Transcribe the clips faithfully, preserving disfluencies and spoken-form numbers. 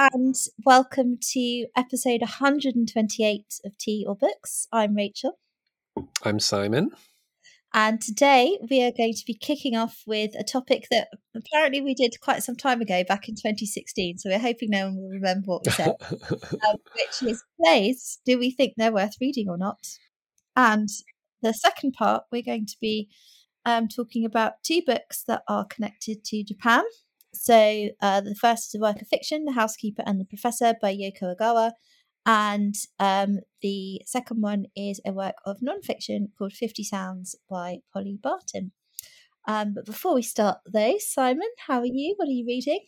and welcome to episode one hundred twenty-eight of Tea or Books. I'm Rachel. I'm Simon. And today we are going to be kicking off with a topic that apparently we did quite some time ago, back in twenty sixteen. So we're hoping no one will remember what we said, um, which is plays. Do we think they're worth reading or not? And the second part, we're going to be um, talking about two books that are connected to Japan. So uh, the first is a work of fiction, The Housekeeper and the Professor by Yoko Ogawa. And um, the second one is a work of non-fiction called fifty Sounds by Polly Barton. Um, but before we start those, Simon, how are you? What are you reading?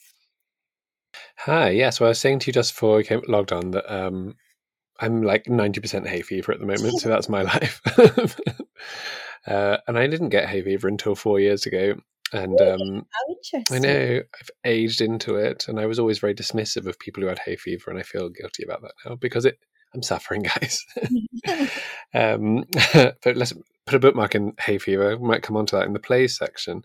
Hi, yeah, so I was saying to you just before we came logged on that um, I'm like ninety percent hay fever at the moment, so that's my life. uh, and I didn't get hay fever until four years ago. And Really? um, How interesting. I know I've aged into it, and I was always very dismissive of people who had hay fever, and I feel guilty about that now because it I'm suffering, guys. um, but let's put a bookmark in hay fever. We might come on to that in the plays section.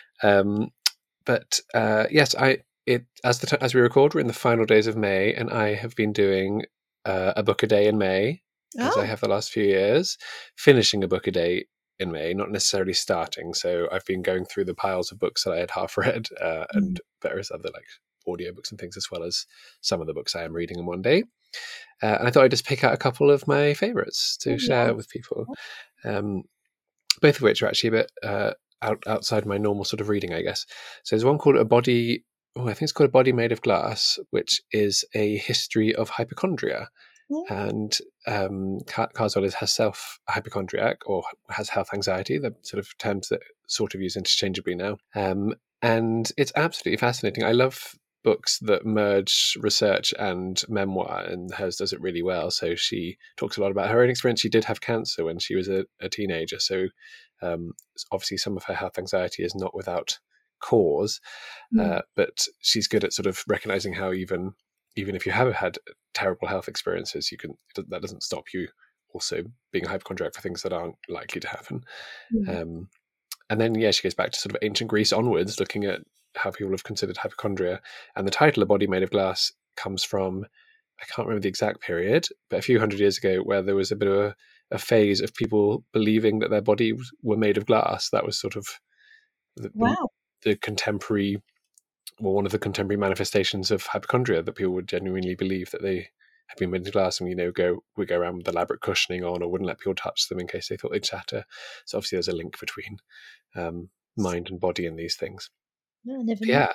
Um, but uh, yes, I it as the t- as we record, we're in the final days of May, and I have been doing uh, a book a day in May, oh. as I have the last few years, finishing a book a day in May, not necessarily starting. So I've been going through the piles of books that I had half read uh, mm. and various other like audiobooks and things, as well as some of the books I am reading in one day. Uh, and I thought I'd just pick out a couple of my favourites to yeah. share with people, um, both of which are actually a bit uh, out, outside my normal sort of reading, I guess. So there's one called A Body, oh, I think it's called A Body Made of Glass, which is a history of hypochondria. Yeah. And um, Kazuo is herself a hypochondriac or has health anxiety, the sort of terms that sort of use interchangeably now. Um, and it's absolutely fascinating. I love books that merge research and memoir, and hers does it really well. So she talks a lot about her own experience. She did have cancer when she was a, a teenager. So um, obviously some of her health anxiety is not without cause, mm. uh, but she's good at sort of recognizing how even even if you have had terrible health experiences, you can that doesn't stop you also being a hypochondriac for things that aren't likely to happen. Mm. Um, and then, yeah, she goes back to sort of ancient Greece onwards, looking at how people have considered hypochondria. And the title, A Body Made of Glass, comes from, I can't remember the exact period, but a few hundred years ago, where there was a bit of a, a phase of people believing that their bodies were made of glass. That was sort of the, wow. the, the contemporary, well, one of the contemporary manifestations of hypochondria, that people would genuinely believe that they had been made of glass, and, you know, go would go around with elaborate cushioning on, or wouldn't let people touch them in case they thought they'd shatter. So obviously there's a link between um, mind and body in these things. No, I never yeah.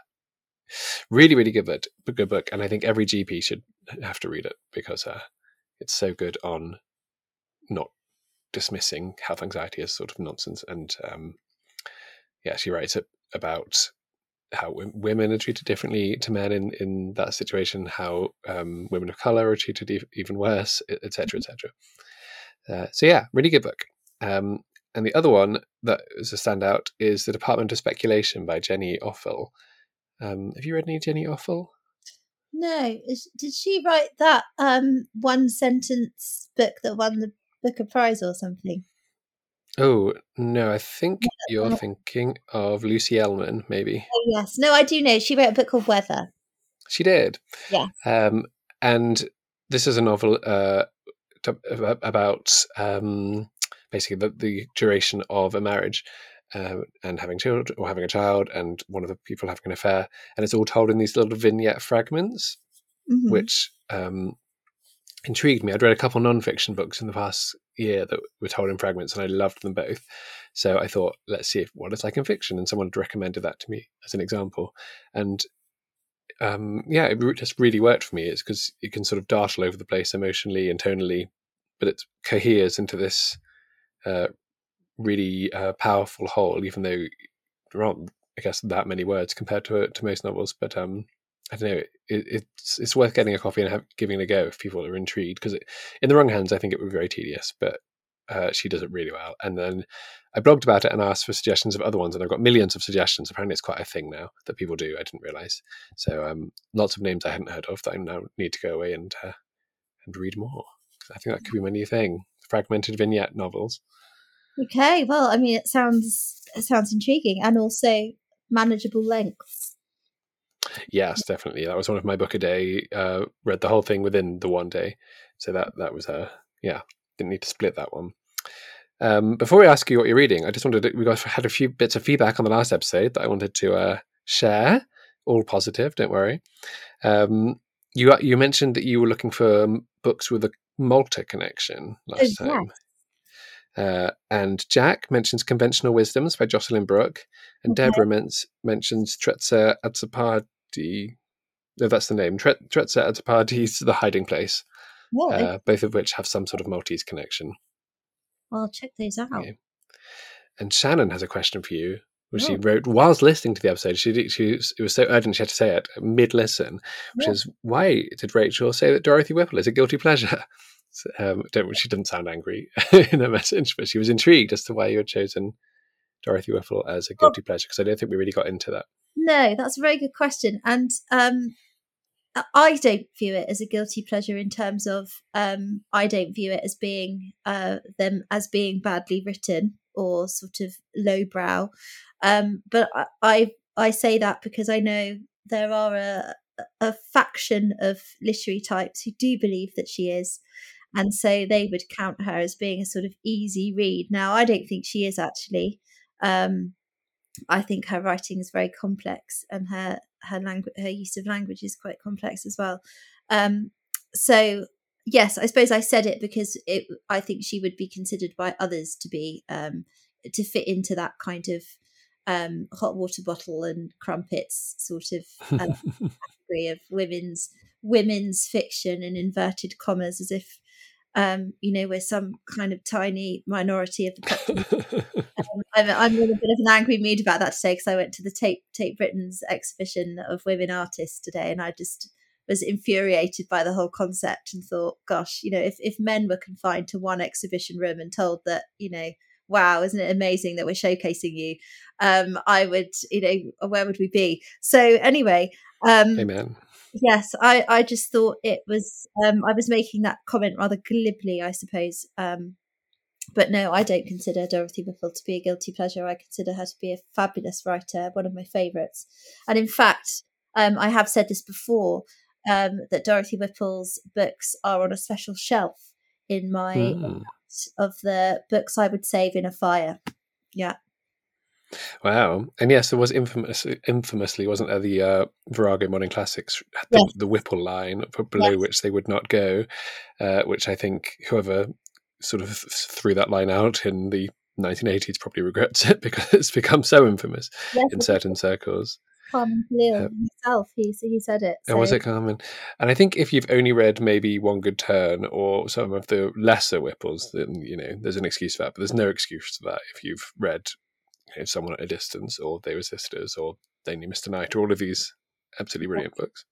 Really, really good book, good book. And I think every G P should have to read it because uh, it's so good on not dismissing health anxiety as sort of nonsense. And um, yeah, she writes it about how w- women are treated differently to men in, in that situation, how um, women of color are treated e- even worse, et cetera, et cetera. Uh, so yeah, really good book. Um, and the other one that is a standout is The Department of Speculation by Jenny Offill. Um, have you read any Jenny Offill? No. Is, did she write that um, one sentence book that won the Booker Prize or something? Oh, no, I think you're thinking of Lucy Ellmann, maybe. Oh, yes. No, I do know. She wrote a book called Weather. She did. Yeah. Um, and this is a novel uh, to, about um, basically the, the duration of a marriage uh, and having children or having a child and one of the people having an affair. And it's all told in these little vignette fragments, mm-hmm. which um, intrigued me. I'd read a couple non-fiction books in the past year that were told in fragments, and I loved them both. So I thought, let's see if, what it's like in fiction. And someone had recommended that to me as an example. And um, yeah, it just really worked for me. It's because it can sort of dartle over the place emotionally and tonally, but it coheres into this uh, really uh, powerful whole, even though there aren't, I guess, that many words compared to to most novels. But um, I don't know, it, it's it's worth getting a copy and have, giving it a go if people are intrigued, because in the wrong hands, I think it would be very tedious, but uh, she does it really well. And then I blogged about it and asked for suggestions of other ones, and I've got millions of suggestions. Apparently it's quite a thing now that people do. I didn't realise. So um, lots of names I hadn't heard of that I now need to go away and uh, and read more. I think that could be my new thing, fragmented vignette novels. Okay, well, I mean, it sounds it sounds intriguing and also manageable lengths. Yes, definitely. That was one of my book a day. Uh, read the whole thing within the one day, so that that was a uh, yeah. Didn't need to split that one. Um, before we ask you what you're reading, I just wanted to, we got had a few bits of feedback on the last episode that I wanted to uh, share. All positive, don't worry. Um, you you mentioned that you were looking for books with a Malta connection last Oh, time. yes. Uh, and Jack mentions Conventional Wisdoms by Jocelyn Brooke, and Okay. Deborah men- mentions Trezza Azzopardi. No, that's the name. Tre- Trezza Azzopardi's The Hiding Place, Oh, okay. uh, both of which have some sort of Maltese connection. I'll check those out. Okay. And Shannon has a question for you, which she Oh. wrote whilst listening to the episode. She, she it was so urgent she had to say it mid-listen, which Yeah. is, why did Rachel say that Dorothy Whipple is a guilty pleasure? Um, don't, she didn't sound angry in her message, but she was intrigued as to why you had chosen Dorothy Whipple as a guilty pleasure, because I don't think we really got into that. No, that's a very good question. And um, I don't view it as a guilty pleasure in terms of um, I don't view it as being uh, them as being badly written or sort of lowbrow. Um, but I, I I say that because I know there are a a faction of literary types who do believe that she is. And so they would count her as being a sort of easy read. Now, I don't think she is actually. Um, I think her writing is very complex, and her her language, her use of language is quite complex as well. Um, so yes, I suppose I said it because it, I think she would be considered by others to be um, to fit into that kind of um, hot water bottle and crumpets sort of uh, category of women's women's fiction in inverted commas, as if um, you know, we're some kind of tiny minority of the population. um, I'm, I'm in a bit of an angry mood about that today because I went to the Tate, Tate Britain's exhibition of women artists today, and I just was infuriated by the whole concept and thought, gosh, you know, if, if men were confined to one exhibition room and told that, you know, wow, isn't it amazing that we're showcasing you? Um, I would, you know, where would we be? So anyway, um, Amen. yes, I, I just thought it was, um, I was making that comment rather glibly, I suppose. Um, but no, I don't consider Dorothy Whipple to be a guilty pleasure. I consider her to be a fabulous writer, one of my favourites. And in fact, um, I have said this before, um, that Dorothy Whipple's books are on a special shelf in my Mm. of the books I would save in a fire. Yeah. Wow. And yes, there was infamous, infamously, wasn't there, the uh, Virago Modern Classics, the, Yes. the Whipple line, below Yes. which they would not go, uh, which I think whoever sort of threw that line out in the nineteen eighties probably regrets it, because it's become so infamous Yes, in certain circles. Carmen Khalil Uh, himself, he, he said it. So. And was it Carmen? And I think if you've only read maybe One Good Turn or some of the lesser Whipples, then, you know, there's an excuse for that. But there's no excuse for that if you've read, you know, Someone at a Distance or They Were Sisters or They Knew Mister Knight, or all of these absolutely brilliant books.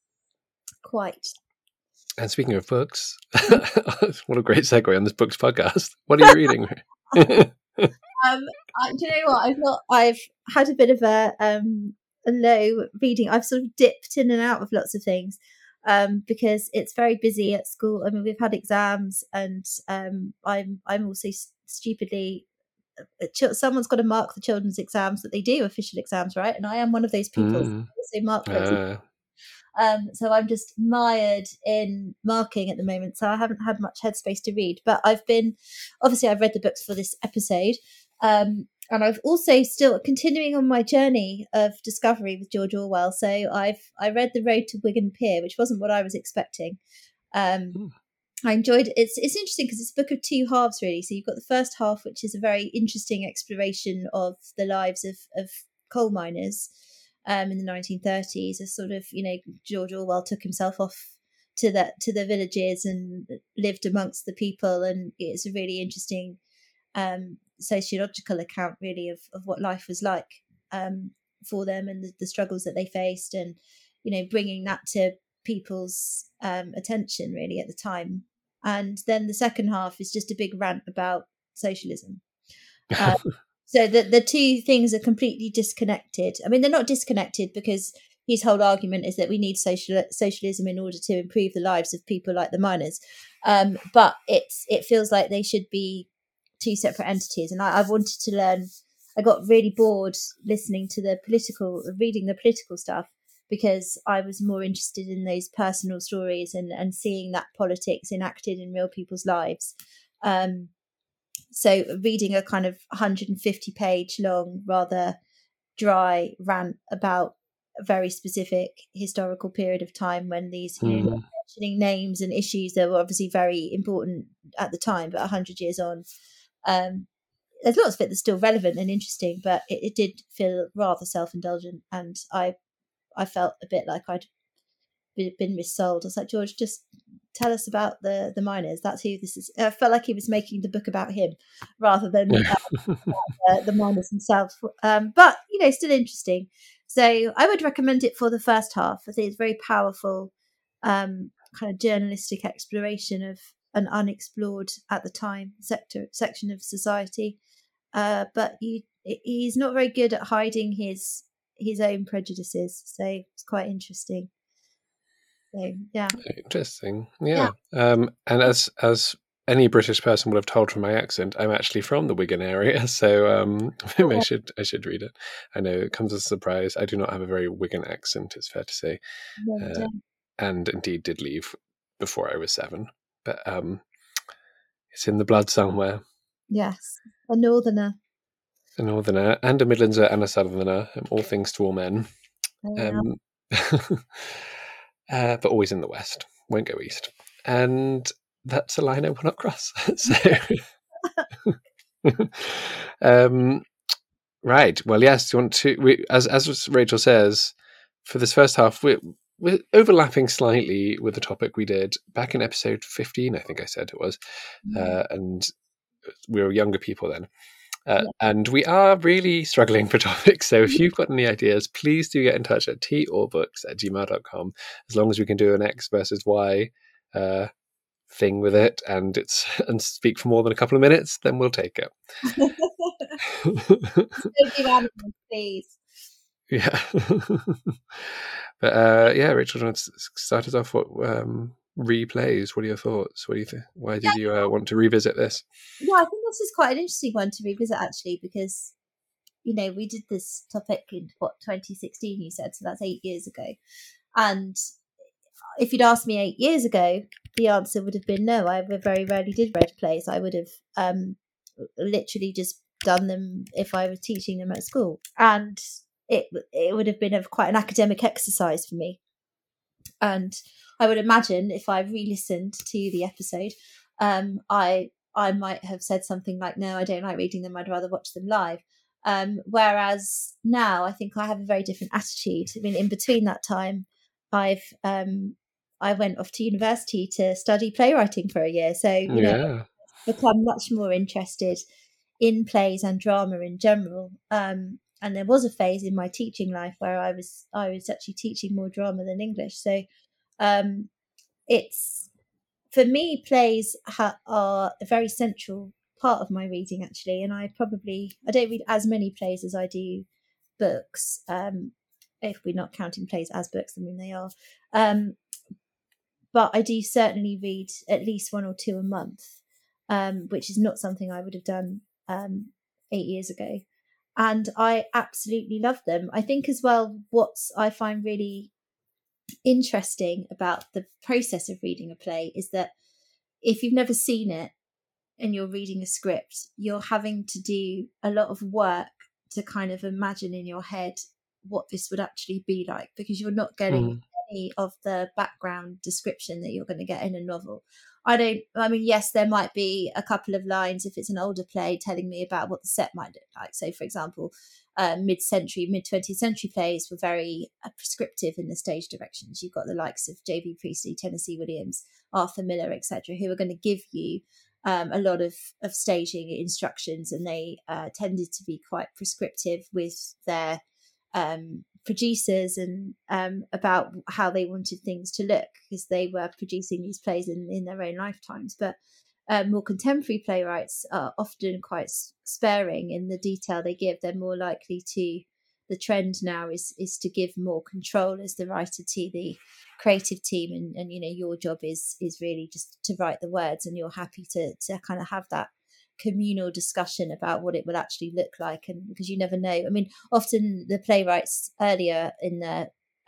Quite. And speaking of books, what a great segue on this books podcast. What are you reading? um, I, do you know what? I've not. I've had a bit of a um a low reading. I've sort of dipped in and out of lots of things um because it's very busy at school. I mean, we've had exams, and um I'm I'm also stupidly. Someone's got to mark the children's exams that they do, official exams, right? And I am one of those people. Mm. So I also mark those. Uh. Um, so I'm just mired in marking at the moment. So I haven't had much headspace to read. But I've been, obviously, I've read the books for this episode. Um, and I've also still continuing on my journey of discovery with George Orwell. So I've I read The Road to Wigan Pier, which wasn't what I was expecting. Um, mm. I enjoyed it. It's, it's interesting because it's a book of two halves, really. So you've got the first half, which is a very interesting exploration of the lives of, of coal miners um, in the nineteen thirties. A sort of, you know, George Orwell took himself off to the, to the villages and lived amongst the people. And it's a really interesting um, sociological account, really, of, of what life was like um, for them and the, the struggles that they faced, and, you know, bringing that to people's um, attention, really, at the time. And then the second half is just a big rant about socialism. Uh, so the the two things are completely disconnected. I mean, they're not disconnected because his whole argument is that we need social socialism in order to improve the lives of people like the miners. Um, but it's it feels like they should be two separate entities. And I, I wanted to learn. I got really bored listening to the political, reading the political stuff, because I was more interested in those personal stories and, and seeing that politics enacted in real people's lives. Um, so reading a kind of one hundred fifty page long, rather dry rant about a very specific historical period of time when these, you know, Mm. mentioning names and issues that were obviously very important at the time, but one hundred years on, um, there's lots of it that's still relevant and interesting, but it, it did feel rather self-indulgent, and I I felt a bit like I'd been, been missold. I was like, George, just tell us about the the miners. That's who this is. I felt like he was making the book about him rather than uh, uh, the miners themselves. Um, but you know, still interesting. So I would recommend it for the first half. I think it's very powerful, um, kind of journalistic exploration of an unexplored at the time sector section of society. Uh, but you, he's not very good at hiding his his own prejudices. So it's quite interesting. So yeah, Interesting. yeah. Yeah. Um, and as as any British person will have told from my accent, I'm actually from the Wigan area, so um, maybe I should I should read it. I know it comes as a surprise. I do not have a very Wigan accent, it's fair to say, No, you uh, don't. and indeed did leave before I was seven. But um, it's in the blood somewhere. Yes, a northerner. A northerner and a Midlandser and a southerner, um, all things to all men. Oh, yeah. Um, uh, but always in the west. Won't go east. And that's a line I will not cross. So, um, right. Well, yes. Do you want to? We, as as Rachel says, for this first half, we're, we're overlapping slightly with the topic we did back in episode fifteen. I think I said it was, uh, and we were younger people then. Uh, Yeah. and we are really struggling for topics. So if you've got any ideas, please do get in touch at tea or books at gmail dot com. As long as we can do an X versus Y uh, thing with it and it's and speak for more than a couple of minutes, then we'll take it. Don't do animals, please. Yeah. But uh, yeah, Rachel, do you want to start us off? What um, replays? What are your thoughts? What do you think? Why did you uh, want to revisit this? Yeah, I think this is quite an interesting one to revisit actually, because you know we did this topic in what twenty sixteen. You said so that's eight years ago, and if you'd asked me eight years ago, the answer would have been no. I very rarely did read plays. I would have um, literally just done them if I was teaching them at school, and it it would have been a, quite an academic exercise for me. And I would imagine if I re-listened to the episode, um, I I might have said something like, "No, I don't like reading them. I'd rather watch them live." Um, whereas now, I think I have a very different attitude. I mean, in between that time, I've um, I went off to university to study playwriting for a year, so you know, Yeah. I've become much more interested in plays and drama in general. Um, and there was a phase in my teaching life where I was I was actually teaching more drama than English. So um, it's for me, plays ha- are a very central part of my reading actually, and I probably I don't read as many plays as I do books. Um, if we're not counting plays as books, I mean they are. Um, but I do certainly read at least one or two a month, um, which is not something I would have done um, eight years ago. And I absolutely love them. I think as well, what I find really interesting about the process of reading a play is that if you've never seen it and you're reading a script, you're having to do a lot of work to kind of imagine in your head what this would actually be like, because you're not getting Mm. any of the background description that you're going to get in a novel. I don't, I mean, yes, there might be a couple of lines if it's an older play telling me about what the set might look like. So, for example, uh, mid-century, mid-twentieth century plays were very uh, prescriptive in the stage directions. You've got the likes of J B Priestley, Tennessee Williams, Arthur Miller, et cetera, who are going to give you um, a lot of, of staging instructions, and they uh, tended to be quite prescriptive with their um, producers and um, about how they wanted things to look, because they were producing these plays in, in their own lifetimes. But uh, more contemporary playwrights are often quite sparing in the detail they give. They're more likely to, the trend now is is to give more control as the writer to the creative team, and, and you know your job is is really just to write the words, and you're happy to to kind of have that communal discussion about what it will actually look like. And because you never know, I mean, often the playwrights earlier in the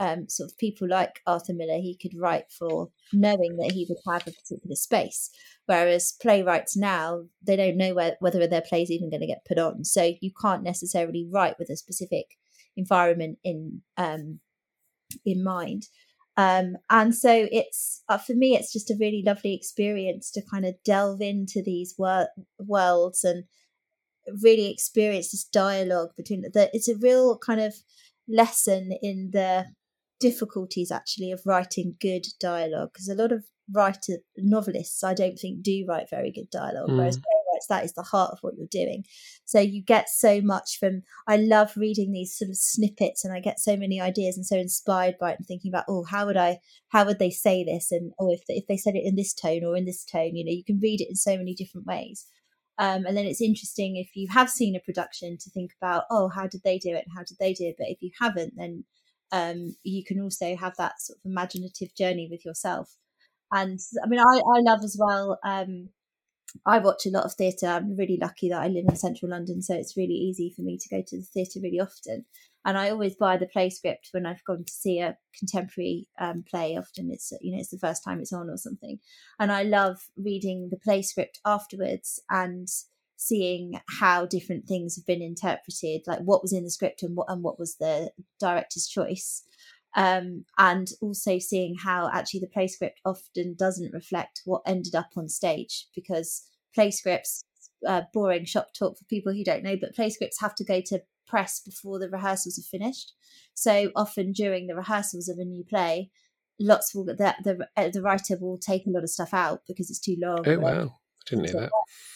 um, sort of people like Arthur Miller, he could write for knowing that he would have a particular space. Whereas playwrights now, they don't know where, whether their play's even going to get put on. So you can't necessarily write with a specific environment in um, in mind. Um, and so it's uh, for me, it's just a really lovely experience to kind of delve into these wor- worlds and really experience this dialogue between the, it's a real kind of lesson in the difficulties actually of writing good dialogue, because a lot of writer novelists I don't think do write very good dialogue, mm. whereas playwrights, that is the heart of what you're doing. So you get so much from, I love reading these sort of snippets, and I get so many ideas and so inspired by it, and thinking about, oh, how would I how would they say this, and oh, if if they said it in this tone or in this tone, you know, you can read it in so many different ways. Um, and then it's interesting if you have seen a production to think about, oh, how did they do it? How did they do it? But if you haven't, then um, you can also have that sort of imaginative journey with yourself. And I mean, I, I love as well, um, I watch a lot of theatre. I'm really lucky that I live in central London, so it's really easy for me to go to the theatre really often. And I always buy the play script when I've gone to see a contemporary um, play. Often it's, you know, it's the first time it's on or something. And I love reading the play script afterwards and seeing how different things have been interpreted, like what was in the script and what and what was the director's choice. Um, and also seeing how actually the play script often doesn't reflect what ended up on stage, because play scripts, uh, boring shop talk for people who don't know, but play scripts have to go to press before the rehearsals are finished. So often during the rehearsals of a new play, lots will the the, uh, the writer will take a lot of stuff out because it's too long. Oh wow, I didn't know that.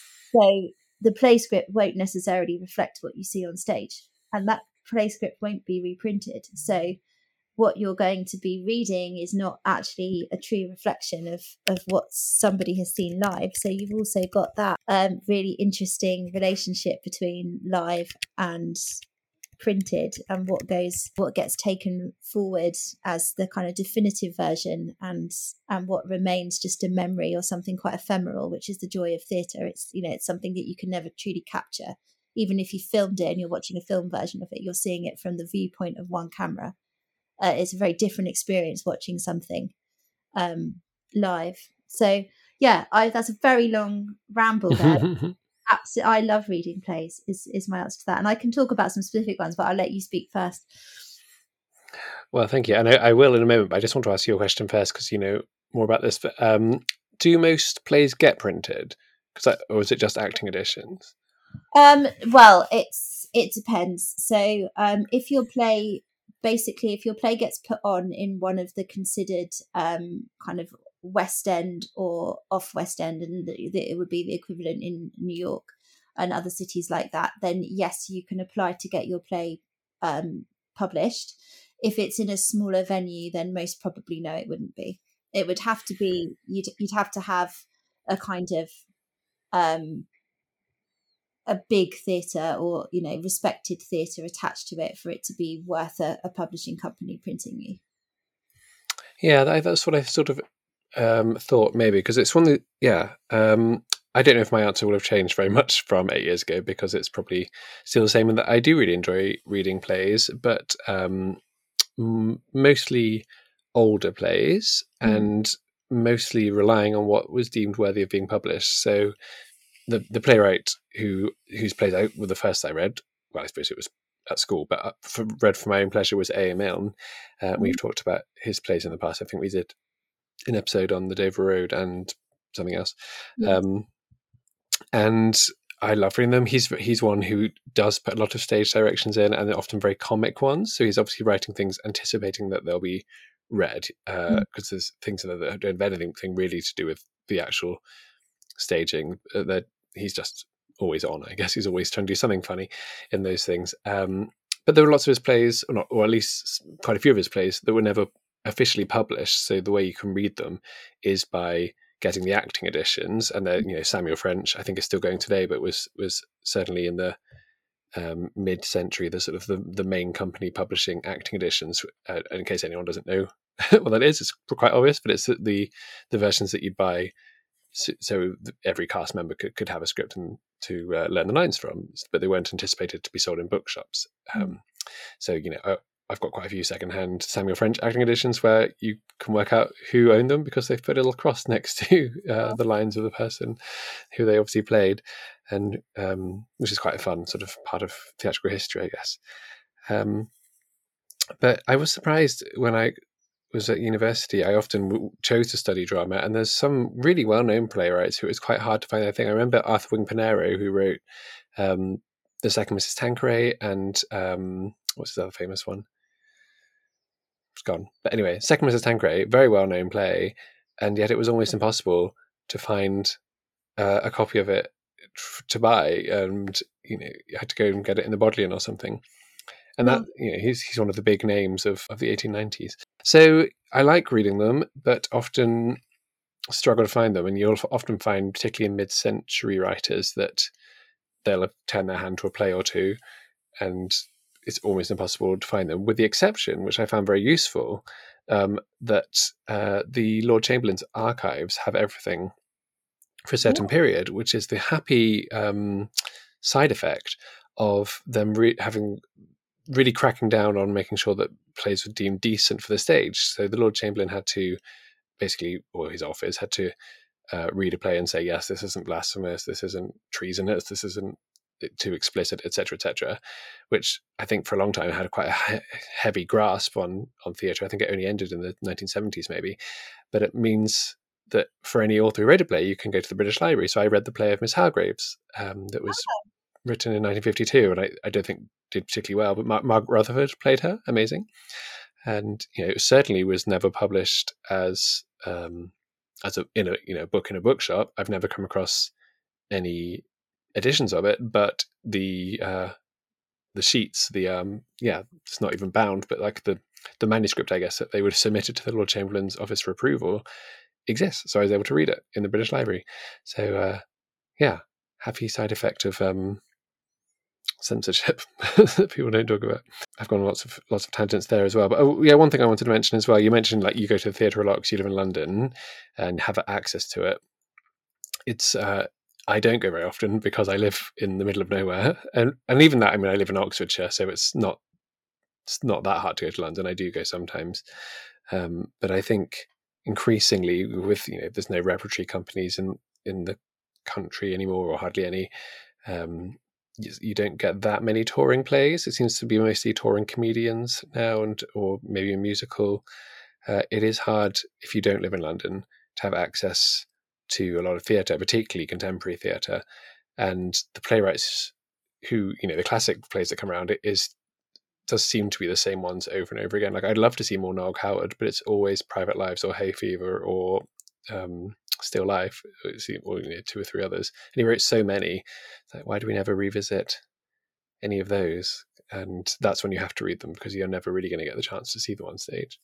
So the play script won't necessarily reflect what you see on stage, and that play script won't be reprinted. So what you're going to be reading is not actually a true reflection of, of what somebody has seen live. So you've also got that um, really interesting relationship between live and printed, and what goes, what gets taken forward as the kind of definitive version, and and what remains just a memory or something quite ephemeral, which is the joy of theatre. It's, you know, it's something that you can never truly capture. Even if you filmed it and you're watching a film version of it, you're seeing it from the viewpoint of one camera. Uh, it's a very different experience watching something um, live. So yeah, I, that's a very long ramble there. Absolutely, I love reading plays. Is is my answer to that, and I can talk about some specific ones, but I'll let you speak first. Well, thank you, and I, I will in a moment. But I just want to ask you a question first, because you know more about this. But, um, do most plays get printed? Because, or is it just acting editions? Um, well, it's it depends. So, um, if your play basically, if your play gets put on in one of the considered um, kind of West End or off West End, and the, the, it would be the equivalent in New York and other cities like that, then yes, you can apply to get your play um, published. If it's in a smaller venue, then most probably no, it wouldn't be. It would have to be, you'd, you'd have to have a kind of um, a big theatre or, you know, respected theatre attached to it for it to be worth a, a publishing company printing you. Yeah, that, that's what I sort of um, thought maybe, because it's one that, yeah, um, I don't know if my answer will have changed very much from eight years ago, because it's probably still the same in that I do really enjoy reading plays, but um, m- mostly older plays mm. and mostly relying on what was deemed worthy of being published. So the the playwright who whose plays I, were the first I read, well, I suppose it was at school, but for, read for my own pleasure, was A. A. Milne. Uh, mm. We've talked about his plays in the past. I think we did an episode on the Dover Road and something else. Yes. Um, and I love reading them. He's he's one who does put a lot of stage directions in, and they're often very comic ones. So he's obviously writing things anticipating that they'll be read, because uh, mm. there's things that don't have anything really to do with the actual staging. Uh, that he's just always on. I guess he's always trying to do something funny in those things. Um, but there were lots of his plays, or, not, or at least quite a few of his plays, that were never officially published. So the way you can read them is by getting the acting editions, and the, you know, Samuel French, I think, is still going today, but was was certainly in the um, mid-century the sort of the, the main company publishing acting editions. Uh, in case anyone doesn't know what that is, it's quite obvious, but it's the the versions that you'd buy. So, so every cast member could, could have a script and to uh, learn the lines from, but they weren't anticipated to be sold in bookshops. Um, so, you know, uh, I've got quite a few secondhand Samuel French acting editions where you can work out who owned them because they've put a little cross next to uh, the lines of the person who they obviously played, and um, which is quite a fun sort of part of theatrical history, I guess. Um, but I was surprised when I was at university. I often chose to study drama, and there's some really well-known playwrights who it was quite hard to find their thing. I remember Arthur Wing Pinero, who wrote um, The Second Missus Tanqueray and um, what's his other famous one? It's gone. But anyway, Second Missus Tanqueray, very well-known play, and yet it was almost impossible to find uh, a copy of it to buy, and you know, you had to go and get it in the Bodleian or something. And that, you know, he's he's one of the big names of, of the eighteen nineties. So I like reading them, but often struggle to find them. And you'll often find, particularly in mid-century writers, that they'll have turned their hand to a play or two, and it's almost impossible to find them, with the exception, which I found very useful, um, that uh, the Lord Chamberlain's archives have everything for a certain period, which is the happy um, side effect of them re- having... really cracking down on making sure that plays were deemed decent for the stage. So the Lord Chamberlain had to basically, or his office had to uh, read a play and say, yes, this isn't blasphemous, this isn't treasonous, this isn't too explicit, et cetera, et cetera, which I think for a long time had quite a he- heavy grasp on, on theatre. I think it only ended in the nineteen seventies maybe, but it means that for any author who wrote a play, you can go to the British Library. So I read the play of Miss Hargreaves um, that was oh. written in nineteen fifty-two, and I, I don't think did particularly well, but Mar- Margaret Rutherford played her, amazing. And you know, it certainly was never published as um, as a in a you know book in a bookshop. I've never come across any editions of it, but the uh, the sheets, the um, yeah, it's not even bound, but like the the manuscript, I guess, that they would have submitted to the Lord Chamberlain's office for approval exists. So I was able to read it in the British Library. So uh, yeah, happy side effect of um, censorship that people don't talk about. I've gone lots of lots of tangents there as well. But oh, yeah, one thing I wanted to mention as well. You mentioned like you go to the theatre a lot because you live in London and have access to it. It's uh, I don't go very often because I live in the middle of nowhere, and and even that, I mean, I live in Oxfordshire, so it's not it's not that hard to go to London. I do go sometimes, um, but I think increasingly with you know there's no repertory companies in in the country anymore, or hardly any. Um, you don't get that many touring plays. It seems to be mostly touring comedians now, and or maybe a musical. Uh, it is hard if you don't live in London to have access to a lot of theatre, particularly contemporary theatre. And the playwrights who, you know, the classic plays that come around, it is does seem to be the same ones over and over again. Like I'd love to see more Noel Coward, but it's always Private Lives or Hay Fever or um, Still Life, or you know, two or three others. And he wrote so many. Like, why do we never revisit any of those? And that's when you have to read them, because you're never really going to get the chance to see them on stage.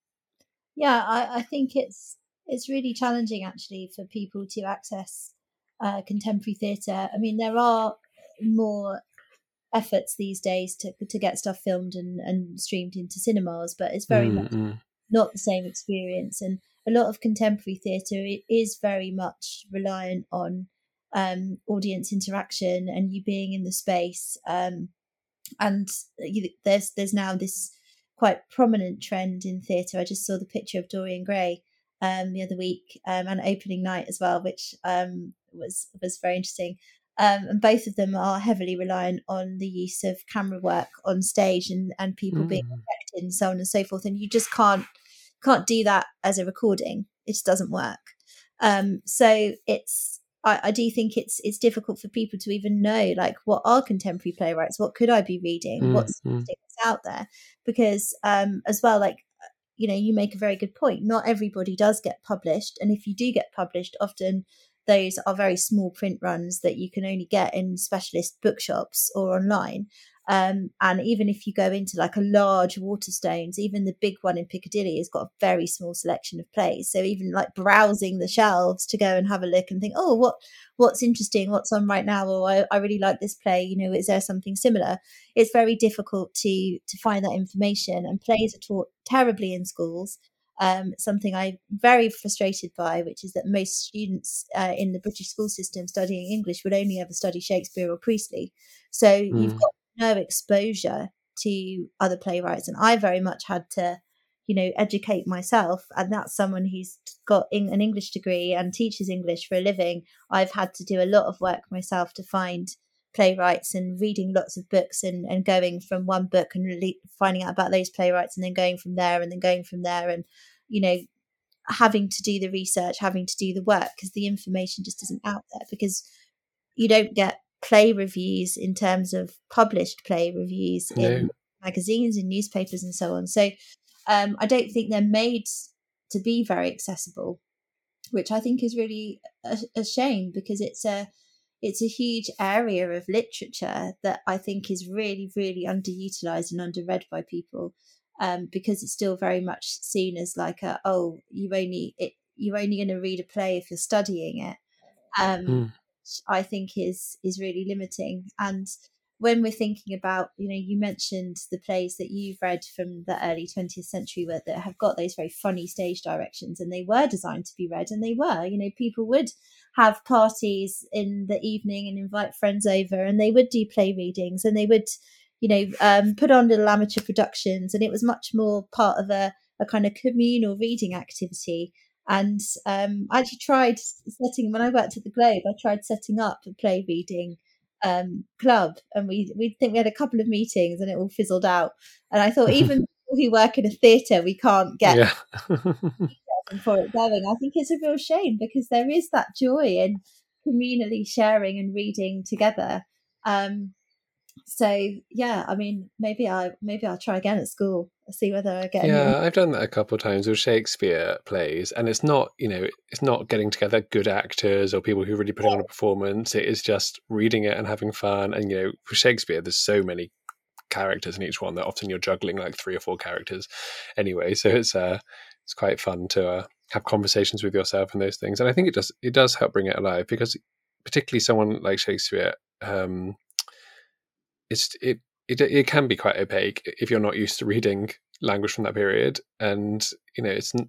Yeah, I, I think it's it's really challenging actually for people to access uh, contemporary theatre. I mean, there are more efforts these days to to get stuff filmed and, and streamed into cinemas, but it's very mm-hmm. much not the same experience. And a lot of contemporary theatre is very much reliant on um, audience interaction and you being in the space. Um, and you, there's there's now this quite prominent trend in theatre. I just saw the picture of Dorian Gray um, the other week um, and opening night as well, which um, was was very interesting. Um, and both of them are heavily reliant on the use of camera work on stage and, and people mm. being affected and so on and so forth. And you just can't can't do that as a recording. It just doesn't work. Um, so it's I, I do think it's it's difficult for people to even know, like, what are contemporary playwrights? What could I be reading? Mm. What's mm. out there? Because um, as well, like, you know, you make a very good point. Not everybody does get published. And if you do get published, often those are very small print runs that you can only get in specialist bookshops or online. Um, and even if you go into like a large Waterstones, even the big one in Piccadilly has got a very small selection of plays. So even like browsing the shelves to go and have a look and think, oh, what what's interesting, what's on right now, or I, I really like this play, you know, is there something similar? It's very difficult to to find that information, and plays are taught terribly in schools. Um, something I'm very frustrated by, which is that most students uh, in the British school system studying English would only ever study Shakespeare or Priestley. So mm. you've got no exposure to other playwrights, and I very much had to, you know, educate myself. And that's someone who's got an English degree and teaches English for a living. I've had to do a lot of work myself to find playwrights and reading lots of books and, and going from one book and really finding out about those playwrights and then going from there and then going from there and, you know, having to do the research, having to do the work, because the information just isn't out there, because you don't get play reviews in terms of published play reviews No. in magazines and newspapers and so on. So um, I don't think they're made to be very accessible, which I think is really a, a shame, because it's a it's a huge area of literature that I think is really, really underutilized and underread by people, um, because it's still very much seen as like a, oh, you only it, you're only going to read a play if you're studying it. Um, Mm. I think is is really limiting. And when we're thinking about, you know, you mentioned the plays that you've read from the early twentieth century where, that have got those very funny stage directions, and they were designed to be read, and they were, you know, people would have parties in the evening and invite friends over, and they would do play readings, and they would, you know, um, put on little amateur productions, and it was much more part of a, a kind of communal reading activity. And um, I actually tried setting, when I worked at the Globe, I tried setting up a play reading um, club, and we we think we had a couple of meetings and it all fizzled out. And I thought, even people who work in a theatre, we can't get Yeah. for it going. I think it's a real shame, because there is that joy in communally sharing and reading together. Um, so yeah, I mean, maybe I maybe I'll try again at school. I'll see whether I get Yeah, any. I've done that a couple of times with Shakespeare plays, and it's not, you know, it's not getting together good actors or people who really put on a performance. It is just reading it and having fun. And, you know, for Shakespeare, there's so many characters in each one that often you're juggling like three or four characters anyway. So it's uh, it's quite fun to uh, have conversations with yourself and those things. And I think it does it does help bring it alive, because particularly someone like Shakespeare, um, it's it. It, it can be quite opaque if you're not used to reading language from that period. And, you know, it's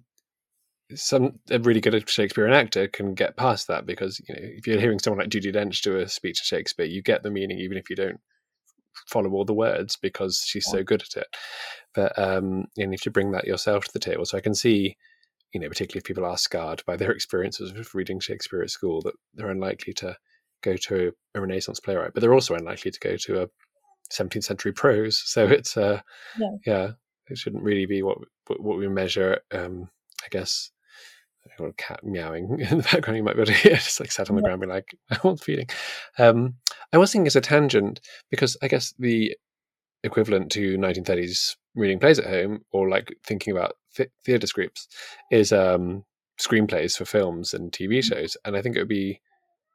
some a really good Shakespearean actor can get past that, because, you know, if you're hearing someone like Judi Dench do a speech of Shakespeare, you get the meaning even if you don't follow all the words, because she's so good at it. But um, and if you bring that yourself to the table, so I can see, you know, particularly if people are scarred by their experiences of reading Shakespeare at school, that they're unlikely to go to a Renaissance playwright, but they're also unlikely to go to a seventeenth century prose. So it's uh Yeah. yeah, it shouldn't really be what what we measure. um I guess I've got a cat meowing in the background, you might be able to hear, just like sat on the Yeah. ground being like, I want feeding. um I was thinking as a tangent, because I guess the equivalent to nineteen thirties reading plays at home, or like thinking about th- theatre scripts, is um screenplays for films and T V shows. And I think it would be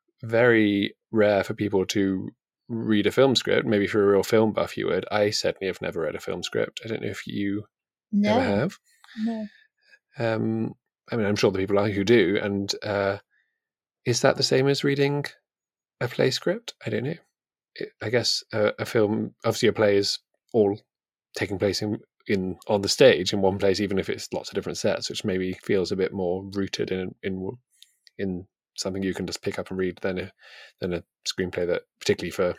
very rare for people to read a film script. Maybe if you're a real film buff, you would. I certainly have never read a film script. I don't know if you ever No, have. no. Um, I mean, I'm sure the people are who do. And uh, is that the same as reading a play script? I don't know. It, I guess a, a film, obviously a play is all taking place in, in on the stage in one place, even if it's lots of different sets, which maybe feels a bit more rooted in in in something you can just pick up and read than a than a screenplay that, particularly for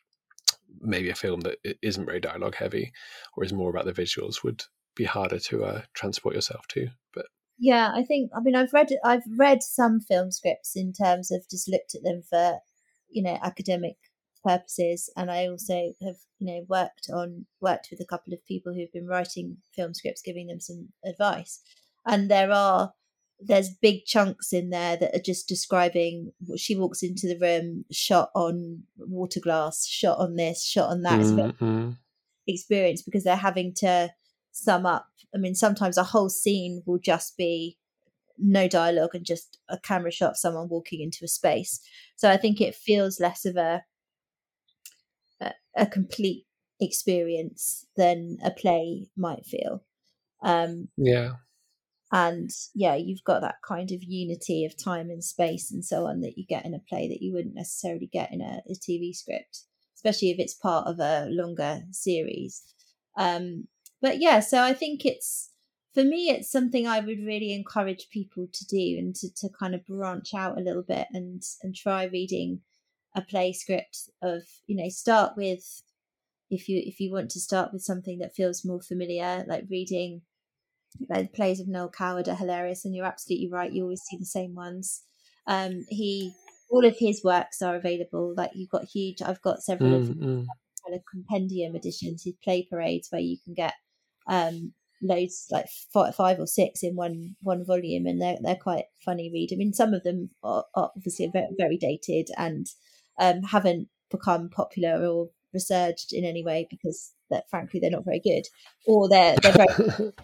maybe a film that isn't very dialogue heavy or is more about the visuals, would be harder to uh, transport yourself to. But Yeah, I think, I mean, I've read I've read some film scripts in terms of just looked at them for, you know, academic purposes, and I also have, you know, worked on worked with a couple of people who've been writing film scripts, giving them some advice. And there are there's big chunks in there that are just describing, she walks into the room, shot on water glass, shot on this, shot on that. It's a very mm-hmm. experience, because they're having to sum up. I mean, sometimes a whole scene will just be no dialogue and just a camera shot of someone walking into a space. So I think it feels less of a a, a complete experience than a play might feel. Um, yeah, and yeah, you've got that kind of unity of time and space and so on that you get in a play that you wouldn't necessarily get in a, a T V script, especially if it's part of a longer series. Um, but yeah, so I think it's, for me, it's something I would really encourage people to do, and to, to kind of branch out a little bit and and try reading a play script of, you know, start with, if you if you want to start with something that feels more familiar, like reading like the plays of Noel Coward are hilarious, and you're absolutely right. You always see the same ones. Um, he all of his works are available. Like you've got huge. I've got several of Mm-hmm. kind of compendium editions, his play parades, where you can get um, loads, like five, five or six in one one volume, and they're they're quite funny read. I mean, some of them are, are obviously very, very dated and um, haven't become popular or resurged in any way because that frankly they're not very good, or they're they're very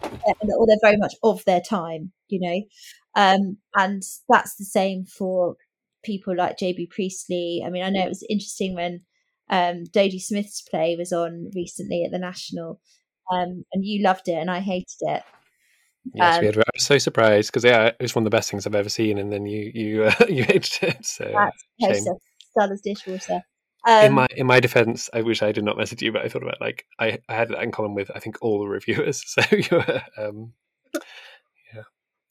or they're very much of their time, you know. Um, and that's the same for people like J B Priestley. I mean, I know it was interesting when um, Dodie Smith's play was on recently at the National, um, and you loved it and I hated it. Yes, Um, we had. I was so surprised because yeah, it was one of the best things I've ever seen, and then you you uh, you hated it. So that's shame. dull as dishwater. in Um, my in my defense, I wish I did not message you, but I thought about like I, I had that in common with I think all the reviewers. So you were um, yeah,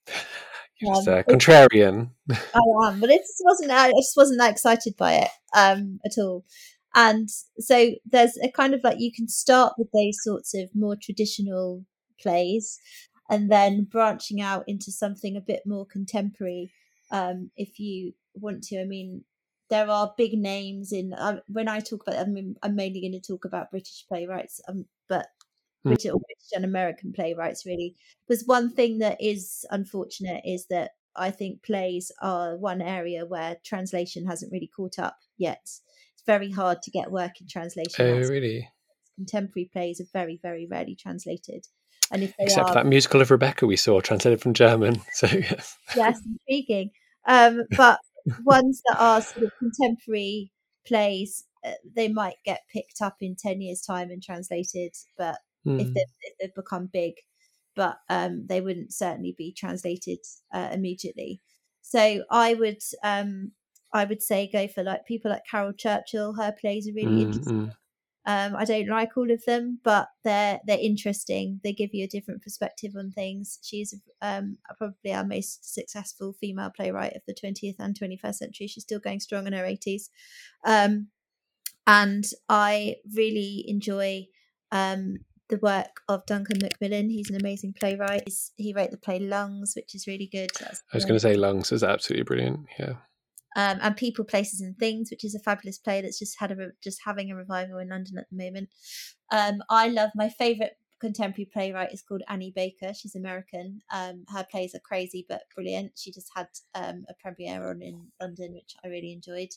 you're just um, uh, contrarian. I am, but it just wasn't. I just wasn't that excited by it um, at all. And so there's a kind of like you can start with those sorts of more traditional plays, and then branching out into something a bit more contemporary, um, if you want to. I mean, there are big names in. Uh, when I talk about, I mean, I'm mainly going to talk about British playwrights, um, but British or British and American playwrights really. Because one thing that is unfortunate is that I think plays are one area where translation hasn't really caught up yet. It's very hard to get work in translation Oh, now. really? Contemporary plays are very, very rarely translated. And if they Except are, for that musical of Rebecca we saw translated from German. So yes, yes, intriguing. Um, but ones that are sort of contemporary plays, uh, they might get picked up in ten years' time and translated. But if mm. they've, if they've become big, but um, they wouldn't certainly be translated uh, immediately. So I would, um, I would say go for like people like Carol Churchill. Her plays are really Mm, interesting. mm. Um, I don't like all of them, but they're they're interesting. They give you a different perspective on things. She's um, probably our most successful female playwright of the twentieth and twenty-first century. She's still going strong in her eighties, um, and I really enjoy um, the work of Duncan Macmillan. He's an amazing playwright. He's, he wrote the play Lungs, which is really good. That's I was going to say Lungs is absolutely brilliant. Yeah. Um, and People, Places and Things, which is a fabulous play that's just had a re- just having a revival in London at the moment. Um, I love my favourite contemporary playwright is called Annie Baker. She's American. Um, her plays are crazy but brilliant. She just had um, a premiere on in London, which I really enjoyed.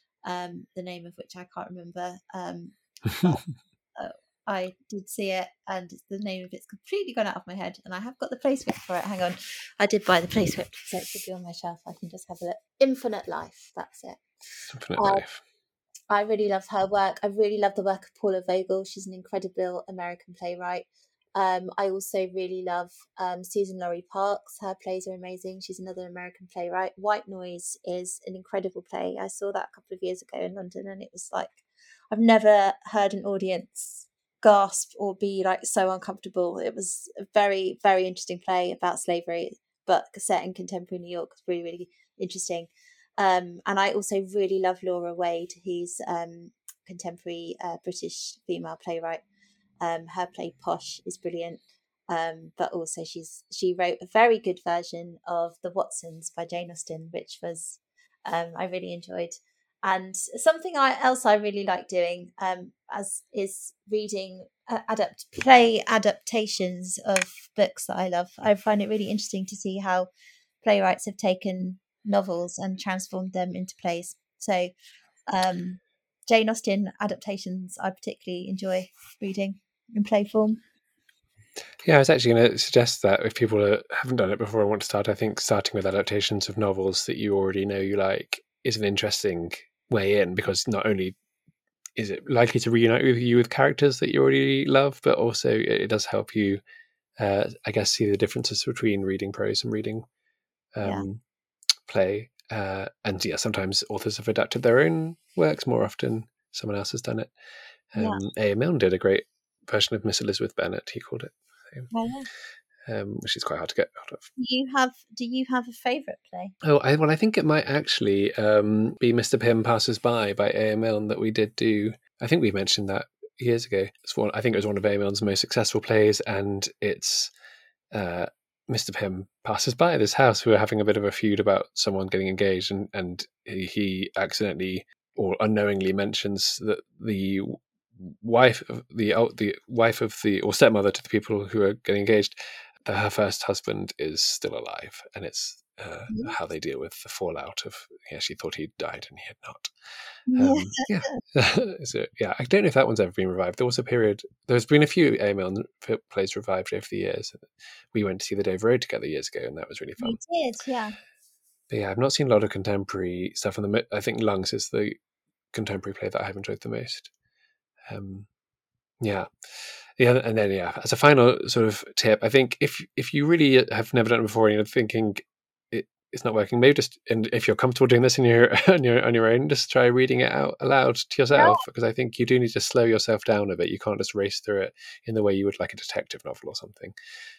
Um, the name of which I can't remember. Um, but uh, I did see it, and the name of it's completely gone out of my head, and I have got the play script for it. Hang on, I did buy the play script, so it should be on my shelf. I can just have a look. Infinite Life, that's it. Infinite Uh, Life. I really love her work. I really love the work of Paula Vogel. She's an incredible American playwright. Um, I also really love um, Susan Laurie Parks. Her plays are amazing. She's another American playwright. White Noise is an incredible play. I saw that a couple of years ago in London, and it was like, I've never heard an audience gasp or be like so uncomfortable. It was a very, very interesting play about slavery, but set in contemporary New York. It's really, really interesting. Um, and I also really love Laura Wade, who's um, contemporary uh, British female playwright. Um, her play Posh is brilliant, um, but also she's she wrote a very good version of The Watsons by Jane Austen, which was um, I really enjoyed. And something I, else I really like doing um, as is reading uh, adapt play adaptations of books that I love. I find it really interesting to see how playwrights have taken novels and transformed them into plays. So um, Jane Austen adaptations I particularly enjoy reading in play form. Yeah, I was actually going to suggest that if people are, haven't done it before and want to start, I think starting with adaptations of novels that you already know you like is an interesting way in, because not only is it likely to reunite with you with characters that you already love, but also it does help you, uh, I guess, see the differences between reading prose and reading um, Yeah. play. Uh, and yeah, sometimes authors have adapted their own works. More often, someone else has done it. Um, Yeah. A. M. Milne did a great version of Miss Elizabeth Bennet, he called it, Oh, yeah. um, which is quite hard to get out of. Do you have Do you have a favourite play? Oh, I, well, I think it might actually um, be Mister Pym Passes By by A. M. Milne that we did do. I think we mentioned that years ago. It's one, I think it was one of Amon's most successful plays, and it's uh, Mister Pym passes by this house who are having a bit of a feud about someone getting engaged, and, and he, he accidentally or unknowingly mentions that the wife of the the wife of the or stepmother to the people who are getting engaged, that her first husband is still alive, and it's uh, Yeah. how they deal with the fallout of yeah she thought he'd died and he had not. Yeah. Um, yeah, so yeah, I don't know if that one's ever been revived. There was a period. There's been a few Amon plays revived over the years. We went to see The Dover Road together years ago, and that was really fun. We did, yeah. But yeah, I've not seen a lot of contemporary stuff. And the I think Lungs is the contemporary play that I've enjoyed the most. Um, yeah, yeah, and then yeah, as a final sort of tip, I think if if you really have never done it before and you're thinking it, it's not working, maybe just and if you're comfortable doing this in your on your on your own, just try reading it out aloud to yourself, because I think you do need to slow yourself down a bit. You can't just race through it in the way you would like a detective novel or something.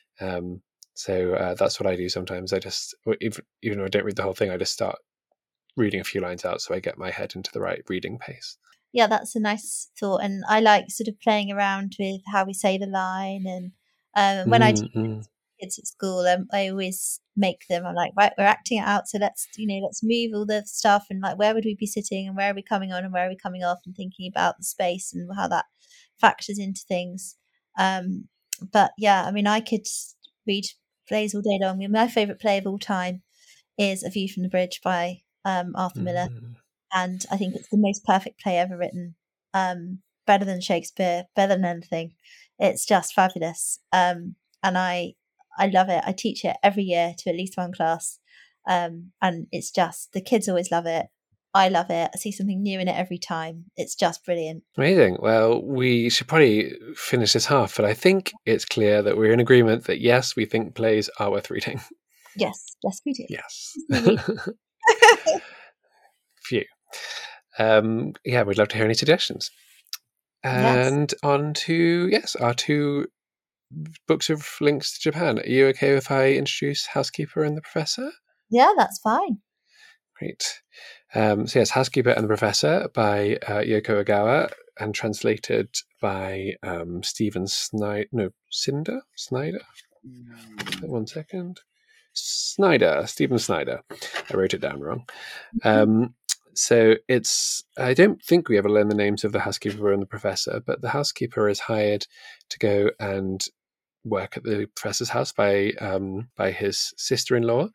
Um, so uh, that's what I do sometimes. I just even even though I don't read the whole thing, I just start reading a few lines out so I get my head into the right reading pace. Yeah, that's a nice thought, and I like sort of playing around with how we say the line. And um, when mm, I do mm. kids at school, um, I always make them. I'm like, right, we're acting it out, so let's you know, let's move all the stuff, and like, where would we be sitting, and where are we coming on, and where are we coming off, and thinking about the space and how that factors into things. Um, but yeah, I mean, I could read plays all day long. I mean, my favourite play of all time is A View from the Bridge by um, Arthur mm. Miller. And I think it's the most perfect play ever written. Um, better than Shakespeare, better than anything. It's just fabulous. Um, and I I love it. I teach it every year to at least one class. Um, and it's just, the kids always love it. I love it. I see something new in it every time. It's just brilliant. Amazing. Well, we should probably finish this half, but I think it's clear that we're in agreement that yes, we think plays are worth reading. Yes, yes we do. Yes. Phew. Um, yeah, we'd love to hear any suggestions. And yes. on to, yes, our two books of links to Japan. Are you okay if I introduce Housekeeper and the Professor? Yeah, that's fine. Great. Um, so yes, Housekeeper and the Professor by uh, Yoko Ogawa, and translated by um, Stephen Snyder. No, Cinder? Snyder? Mm. One second. Snyder, Stephen Snyder. I wrote it down wrong. Um, so it's, I don't think we ever learn the names of the housekeeper and the professor, but the housekeeper is hired to go and work at the professor's house by um, by his sister-in-law.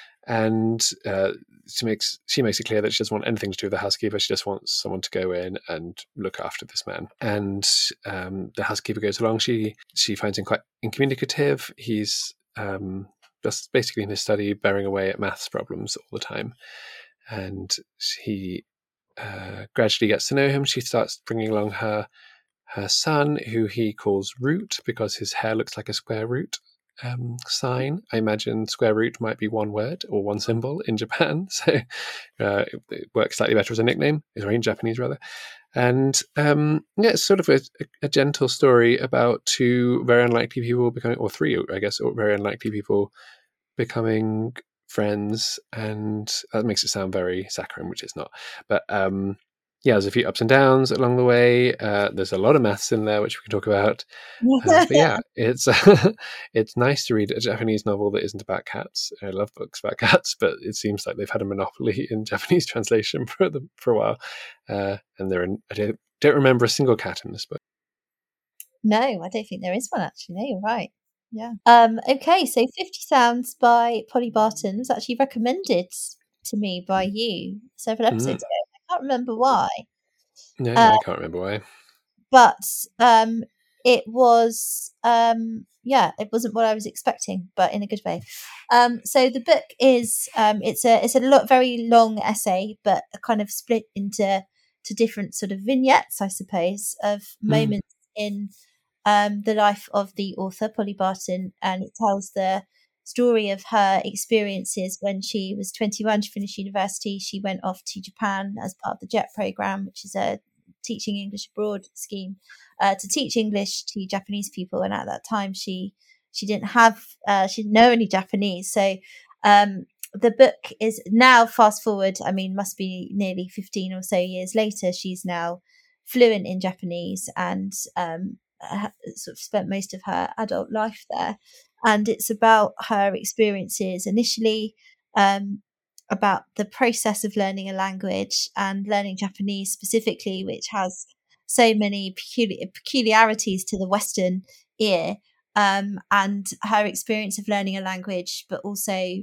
And uh, she makes she makes it clear that she doesn't want anything to do with the housekeeper. She just wants someone to go in and look after this man. And um, the housekeeper goes along. She she finds him quite incommunicative. He's um, just basically in his study, bearing away at maths problems all the time. And she uh, gradually gets to know him. She starts bringing along her her son, who he calls Root because his hair looks like a square root um, sign. I imagine square root might be one word or one symbol in Japan, so uh, it, it works slightly better as a nickname, or in Japanese rather. And um, yeah, it's sort of a, a gentle story about two very unlikely people becoming, or three, I guess, or very unlikely people becoming friends, and that makes it sound very saccharine, which it's not. But um, yeah, there's a few ups and downs along the way. Uh, there's a lot of maths in there, which we can talk about. Uh, but yeah, it's it's nice to read a Japanese novel that isn't about cats. I love books about cats, but it seems like they've had a monopoly in Japanese translation for the, for a while. Uh, and there, I don't, don't remember a single cat in this book. No, I don't think there is one actually. No, you're right. Yeah. Um, okay, so fifty Sounds by Polly Barton was actually recommended to me by you several episodes mm. ago. I can't remember why. No, uh, I can't remember why. But um, it was, um, yeah, it wasn't what I was expecting, but in a good way. Um, so the book is, um, it's a it's a lot, very long essay, but kind of split into to different sort of vignettes, I suppose, of mm. moments in Um, the life of the author, Polly Barton, and it tells the story of her experiences when she was twenty-one to finish university. She went off to Japan as part of the JET program, which is a teaching English abroad scheme, uh, to teach English to Japanese people. And at that time, she she didn't have uh, she didn't know any Japanese. So um, the book is now, fast forward, I mean, must be nearly fifteen or so years later. She's now fluent in Japanese and um, sort of spent most of her adult life there. And it's about her experiences initially, um, about the process of learning a language and learning Japanese specifically, which has so many peculi- peculiarities to the Western ear, um, and her experience of learning a language, but also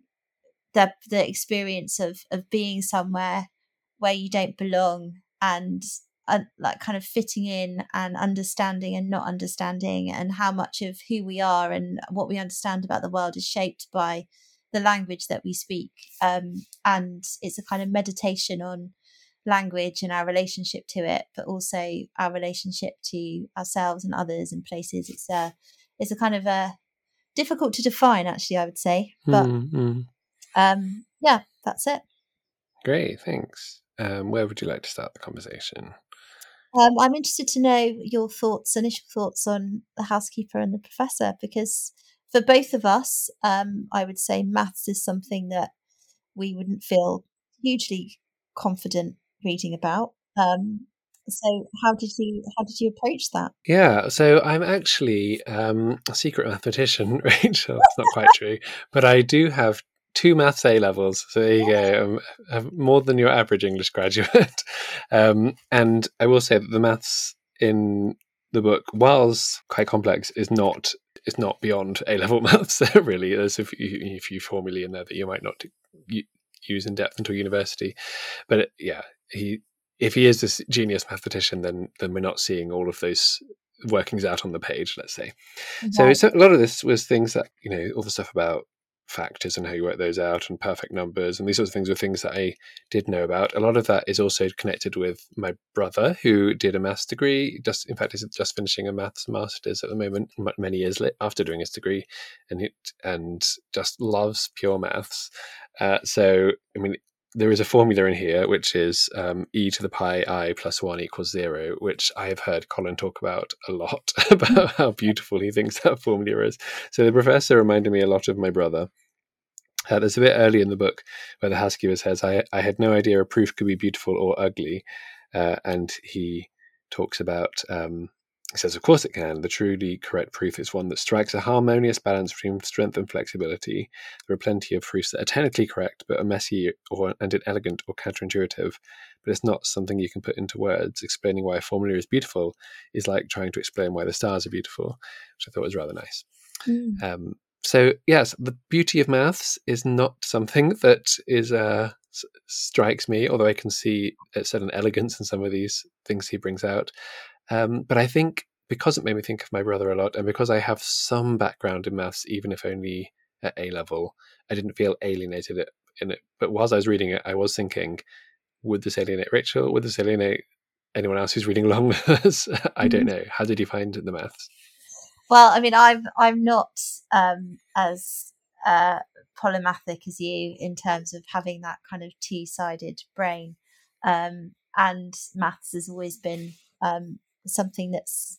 the the experience of of being somewhere where you don't belong, and uh, like kind of fitting in and understanding and not understanding, and how much of who we are and what we understand about the world is shaped by the language that we speak. Um, and it's a kind of meditation on language and our relationship to it, but also our relationship to ourselves and others and places. It's a it's a kind of a difficult to define, actually, I would say, but Mm-hmm. um, yeah, that's it. Great, thanks. Um, where would you like to start the conversation? Um, I'm interested to know your thoughts, initial thoughts on the housekeeper and the professor, because for both of us, um, I would say maths is something that we wouldn't feel hugely confident reading about. Um, so how did you how did you approach that? Yeah, so I'm actually um, a secret mathematician, Rachel. It's not quite true, but I do have two maths A levels. So there you go. I'm, I'm more than your average English graduate. um, and I will say that the maths in the book, whilst quite complex, is not is not beyond A level maths. Really, there's a few, a few formulae in there that you might not use in depth until university. But it, yeah, he. If he is this genius mathematician, then then we're not seeing all of those workings out on the page, let's say. Right. So it's, a lot of this was things that, you know, all the stuff about factors and how you work those out and perfect numbers and these sorts of things were things that I did know about. A lot of that is also connected with my brother, who did a maths degree. Just in fact, he's just finishing a maths master's at the moment, many years after doing his degree, and it and just loves pure maths. Uh, so, I mean, there is a formula in here, which is um, e to the pi I plus one equals zero, which I have heard Colin talk about a lot, about how beautiful he thinks that formula is. So the professor reminded me a lot of my brother. Uh, there's a bit early in the book where the housekeeper says, I, I had no idea a proof could be beautiful or ugly. Uh, and he talks about... Um, He says, of course it can. The truly correct proof is one that strikes a harmonious balance between strength and flexibility. There are plenty of proofs that are technically correct, but are messy or and inelegant or counterintuitive. But it's not something you can put into words. Explaining why a formula is beautiful is like trying to explain why the stars are beautiful, which I thought was rather nice. Mm. Um, so, yes, the beauty of maths is not something that is uh, s- strikes me, although I can see a certain elegance in some of these things he brings out. Um, but I think because it made me think of my brother a lot, and because I have some background in maths, even if only at A level, I didn't feel alienated in it. But whilst I was reading it, I was thinking, would this alienate Rachel? Would this alienate anyone else who's reading along with us? I don't know. How did you find the maths? Well, I mean, I'm I'm not um, as uh, polymathic as you in terms of having that kind of two-sided brain, um, and maths has always been um, something that's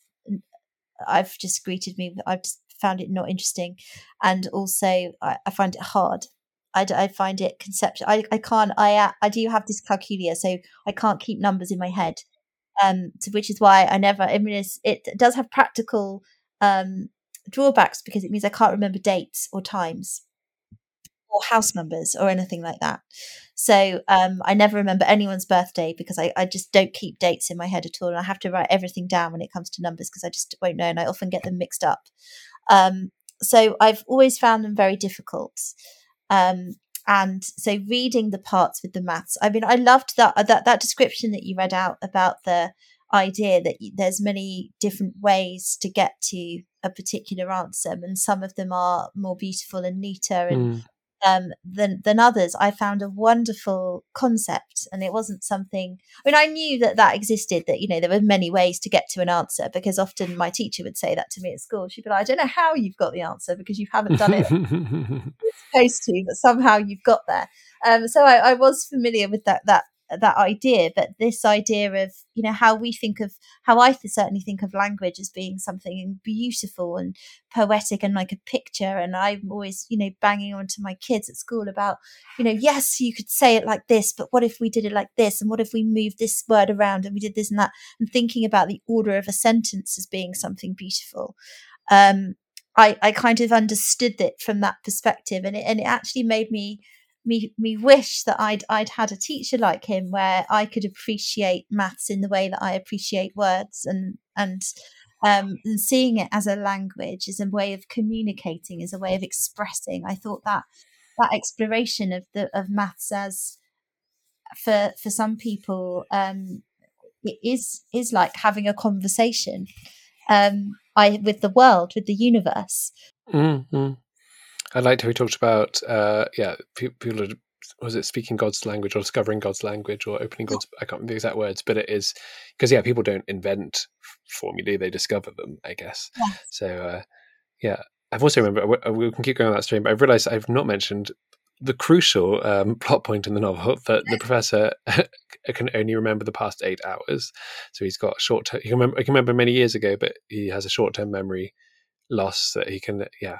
I've just greeted me. I've just found it not interesting, and also I, I find it hard. I, I find it conceptual. I, I can't. I I do have dyscalculia, so I can't keep numbers in my head. Um, so which is why I never. I mean, it's, it does have practical um drawbacks because it means I can't remember dates or times or house numbers or anything like that. So um, I never remember anyone's birthday because I, I just don't keep dates in my head at all. And I have to write everything down when it comes to numbers because I just won't know. And I often get them mixed up. Um, so I've always found them very difficult. Um, and so reading the parts with the maths, I mean, I loved that, that, that description that you read out about the idea that there's many different ways to get to a particular answer. And some of them are more beautiful and neater and mm. Um, than than others. I found a wonderful concept, and it wasn't something. I mean, I knew that that existed. That you know there were many ways to get to an answer because often my teacher would say that to me at school. She'd be like, "I don't know how you've got the answer because you haven't done it you're supposed to, but somehow you've got there." Um, so I, I was familiar with that that that idea, but this idea of, you know, how we think of, how I certainly think of language as being something beautiful and poetic and like a picture. And I'm always, you know, banging on to my kids at school about, you know, yes, you could say it like this, but what if we did it like this? And what if we moved this word around and we did this and that? And thinking about the order of a sentence as being something beautiful. Um, I, I kind of understood it from that perspective, and it, and it actually made me me me wish that I'd I'd had a teacher like him, where I could appreciate maths in the way that I appreciate words, and and um, and seeing it as a language, as a way of communicating, as a way of expressing. I thought that that exploration of the of maths as for for some people, um, it is is like having a conversation. Um, I with the world, with the universe. Mm-hmm. I liked how he talked about, uh, yeah, people, was it speaking God's language or discovering God's language or opening God's, I can't remember the exact words, but it is, because, yeah, people don't invent formulae, they discover them, I guess. Yes. So, uh, yeah, I've also remembered, we can keep going on that stream, but I've realised I've not mentioned the crucial um, plot point in the novel, that the professor can only remember the past eight hours. So he's got short term, he can remember, he can remember many years ago, but he has a short-term memory loss that he can, yeah,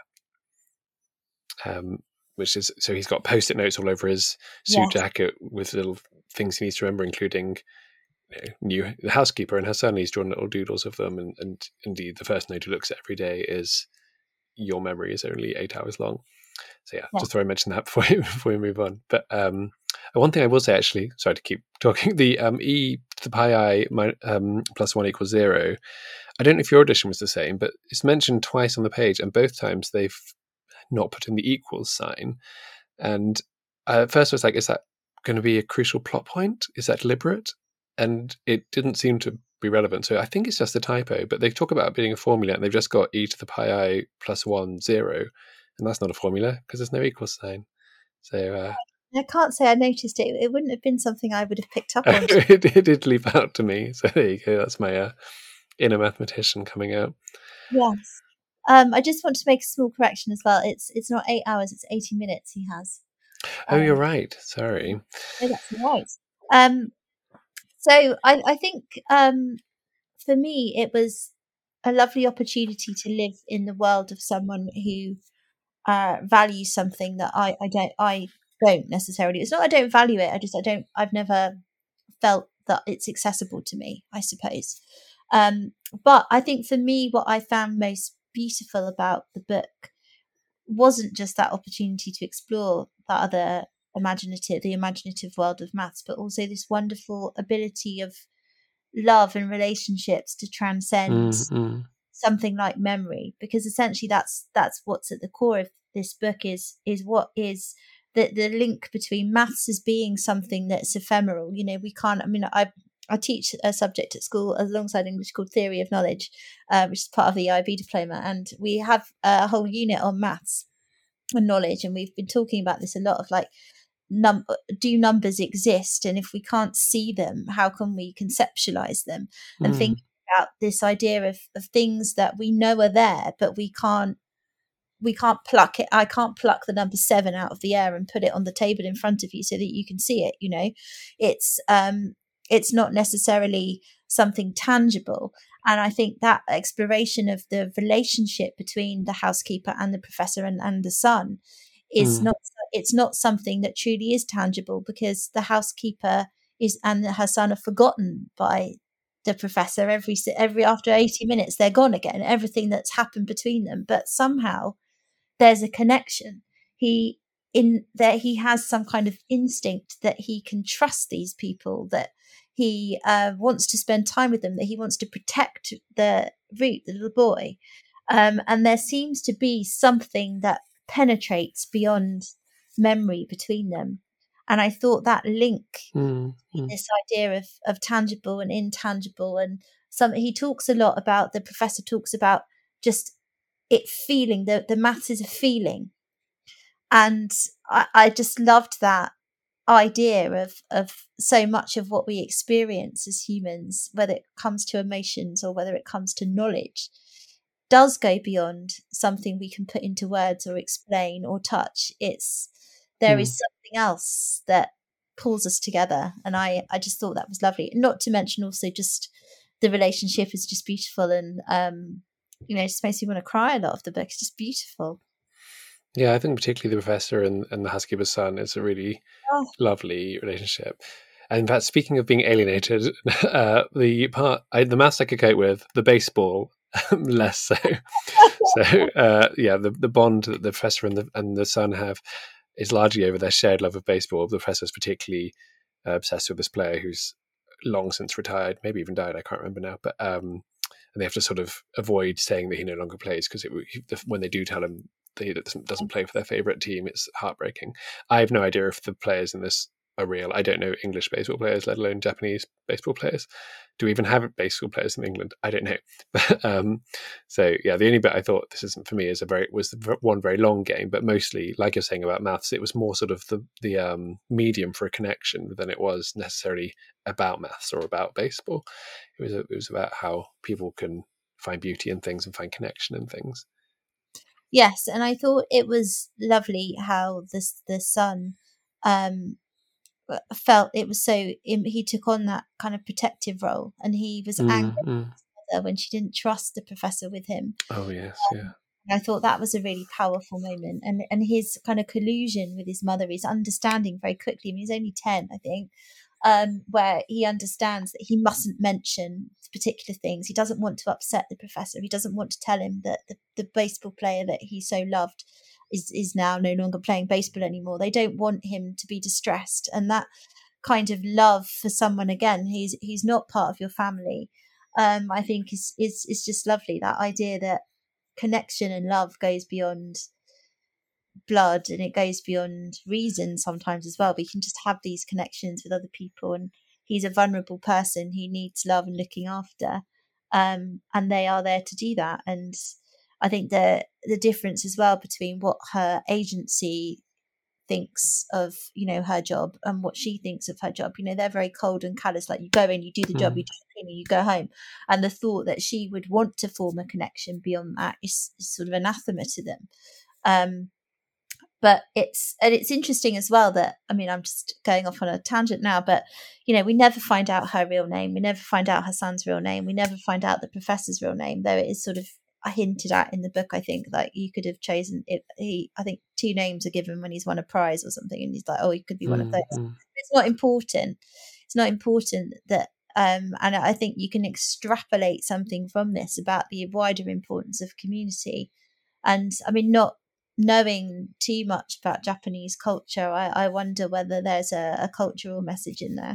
Um, which is, so he's got post-it notes all over his suit Yes. jacket with little things he needs to remember, including, you know, new the housekeeper and her son. He's drawn little doodles of them, and, and indeed the first note he looks at every day is, "Your memory is only eight hours long." So yeah, Yeah. just thought I mentioned that before before we move on. But um, one thing I will say, actually, sorry to keep talking, the um, e to the pi I my, um, plus one equals zero. I don't know if your edition was the same, but it's mentioned twice on the page, and both times they've not put in the equals sign. And uh, at first I was like, is that going to be a crucial plot point? Is that deliberate? And it didn't seem to be relevant. So I think it's just a typo, but they talk about it being a formula, and they've just got e to the pi I plus one, zero. And that's not a formula because there's no equals sign. So uh, I can't say I noticed it. It wouldn't have been something I would have picked up on. it, it did leap out to me. So there you go. That's my uh, inner mathematician coming out. Yes. Um, I just want to make a small correction as well. It's it's not eight hours, it's eighty minutes he has. Oh, Um, you're right. Sorry. No, that's right. Um, so I, I think um, for me, it was a lovely opportunity to live in the world of someone who uh, values something that I, I don't I don't necessarily. It's not I don't value it. I just I don't. I've never felt that it's accessible to me, I suppose. Um, but I think for me, what I found most beautiful about the book wasn't just that opportunity to explore that other imaginative, the imaginative world of maths, but also this wonderful ability of love and relationships to transcend Mm-hmm. something like memory, because essentially that's that's what's at the core of this book is is what is the the link between maths as being something that's ephemeral. You know, we can't. I mean, I I teach a subject at school alongside English called Theory of Knowledge, uh, which is part of the E I B diploma, and we have a whole unit on maths and knowledge, and we've been talking about this a lot of like, num do numbers exist, and if we can't see them, how can we conceptualize them? And Mm. think about this idea of, of things that we know are there, but we can't we can't pluck it. I can't pluck the number seven out of the air and put it on the table in front of you so that you can see it. You know, it's um, it's not necessarily something tangible. And I think that exploration of the relationship between the housekeeper and the professor and, and the son is Mm. not it's not something that truly is tangible, because the housekeeper is and her son are forgotten by the professor every every after eighty minutes. They're gone again, everything that's happened between them, but somehow there's a connection. He in that he has some kind of instinct that he can trust these people, that he uh, wants to spend time with them, that he wants to protect the Root, the little boy. Um, and there seems to be something that penetrates beyond memory between them. And I thought that link, Mm. Mm. this idea of, of tangible and intangible, and some he talks a lot about, the professor talks about just it feeling, the, the maths is a feeling. And I, I just loved that idea of of so much of what we experience as humans, whether it comes to emotions or whether it comes to knowledge, does go beyond something we can put into words or explain or touch. It's there Mm. is something else that pulls us together. And I, I just thought that was lovely. Not to mention also just the relationship is just beautiful, and um, you know, it just makes me want to cry a lot of the book. It's just beautiful. Yeah, I think particularly the professor and, and the housekeeper's son is a really Oh. lovely relationship. And in fact, speaking of being alienated, uh, the part I, the maths I could cope with, the baseball less so. So uh, yeah, the the bond that the professor and the and the son have is largely over their shared love of baseball. The professor is particularly uh, obsessed with this player who's long since retired, maybe even died. I can't remember now, but um, and they have to sort of avoid saying that he no longer plays because when they do tell him that he doesn't, doesn't play for their favorite team, it's heartbreaking. I have no idea if the players in this are real. I don't know English baseball players, let alone Japanese baseball players. Do we even have baseball players in England? I don't know. um, so yeah, the only bit I thought this isn't for me is a very was one very long game, but mostly, like you're saying about maths, it was more sort of the the um, medium for a connection than it was necessarily about maths or about baseball. It was a, it was about how people can find beauty in things and find connection in things. Yes, and I thought it was lovely how this the son um, felt it was so he took on that kind of protective role, and he was angry mm-hmm. at her when she didn't trust the professor with him. Oh yes, um, yeah. I thought that was a really powerful moment, and and his kind of collusion with his mother, his understanding very quickly. I mean, he's only ten, I think, um, where he understands that he mustn't mention particular things. He doesn't want to upset the professor. He doesn't want to tell him that the, the baseball player that he so loved is is now no longer playing baseball anymore. They don't want him to be distressed, and that kind of love for someone, again, he's he's not part of your family, um, I think is is is just lovely. That idea that connection and love goes beyond blood, and it goes beyond reason sometimes as well. We can just have these connections with other people, and he's a vulnerable person who needs love and looking after, um, and they are there to do that. And I think the the difference as well between what her agency thinks of, you know, her job and what she thinks of her job, you know, they're very cold and callous, like you go in, you do the job, mm. you do the cleaning, you go home. And the thought that she would want to form a connection beyond that is, is sort of anathema to them. Um, but it's and it's interesting as well that, I mean, I'm just going off on a tangent now, but you know, we never find out her real name, we never find out her son's real name, we never find out the professor's real name, though it is sort of hinted at in the book. I think like you could have chosen it. He, I think two names are given when he's won a prize or something, and he's like, oh, he could be one mm, of those. Mm. It's not important. It's not important that. Um, and I think you can extrapolate something from this about the wider importance of community. And I mean, not knowing too much about Japanese culture, I, I wonder whether there's a, a cultural message in there.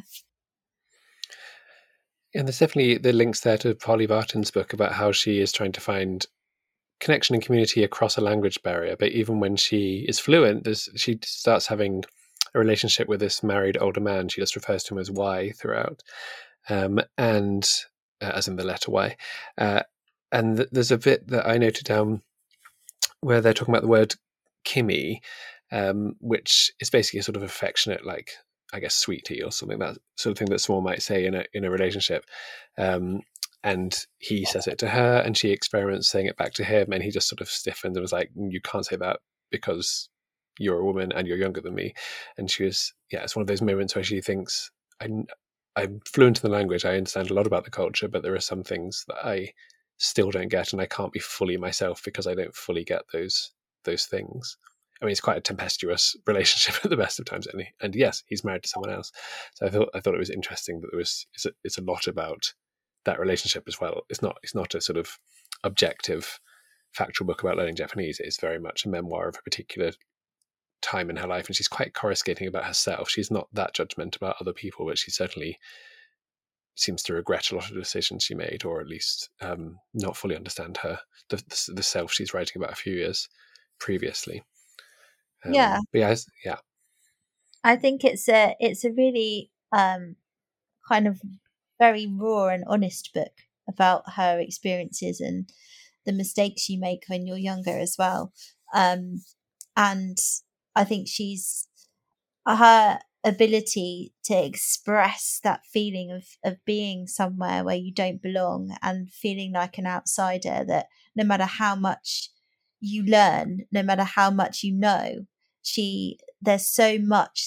And there's definitely the links there to Polly Barton's book about how she is trying to find connection and community across a language barrier. But even when she is fluent, there's, she starts having a relationship with this married older man. She just refers to him as Y throughout, um, and uh, as in the letter Y. Uh, and th- there's a bit that I noted down where they're talking about the word Kimi, um, which is basically a sort of affectionate, like, I guess, sweetie or something, that sort of thing that someone might say in a in a relationship. Um, and he says it to her, and she experiments saying it back to him, and he just sort of stiffened and was like, "You can't say that because you're a woman and you're younger than me." And she was, yeah, it's one of those moments where she thinks, I, I'm fluent in the language, I understand a lot about the culture, but there are some things that I still don't get, and I can't be fully myself because I don't fully get those those things. I mean, it's quite a tempestuous relationship at the best of times, and, he, and yes, he's married to someone else. So I thought I thought it was interesting that there was it's a, it's a lot about that relationship as well. It's not it's not a sort of objective, factual book about learning Japanese. It is very much a memoir of a particular time in her life, and she's quite coruscating about herself. She's not that judgmental about other people, but she certainly seems to regret a lot of the decisions she made, or at least um, not fully understand her the, the, the self she's writing about a few years previously. Um, yeah, but yeah, yeah. I think it's a it's a really um, kind of very raw and honest book about her experiences and the mistakes you make when you're younger as well. Um, and I think she's her ability to express that feeling of of being somewhere where you don't belong and feeling like an outsider, that no matter how much you learn, no matter how much you know, she there's so much that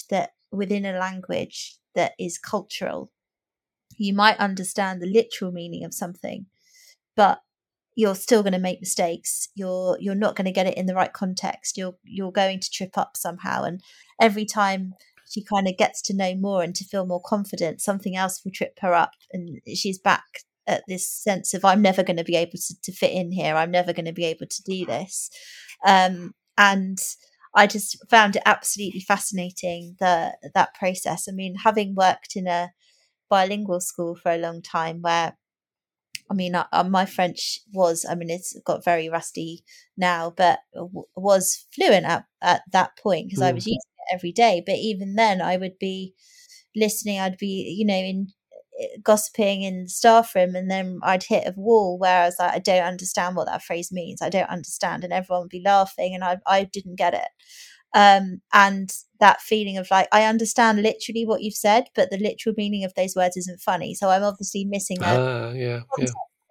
within a language that is cultural, you might understand the literal meaning of something, but you're still going to make mistakes. You're you're not going to get it in the right context. You're you're going to trip up somehow. And every time she kind of gets to know more and to feel more confident, something else will trip her up, and she's back at this sense of, I'm never going to be able to, to fit in here. I'm never going to be able to do this. Um, and I just found it absolutely fascinating, the that process. I mean, having worked in a bilingual school for a long time, where I mean, uh, my French was, I mean, it's got very rusty now, but w- was fluent at, at that point because mm. I was using it every day. But even then, I would be listening, I'd be, you know, in gossiping in the staff room, and then I'd hit a wall where I was like, I don't understand what that phrase means. I don't understand. And everyone would be laughing, and I, I didn't get it. Um, and that feeling of like, I understand literally what you've said, but the literal meaning of those words isn't funny. So I'm obviously missing a uh, yeah, yeah.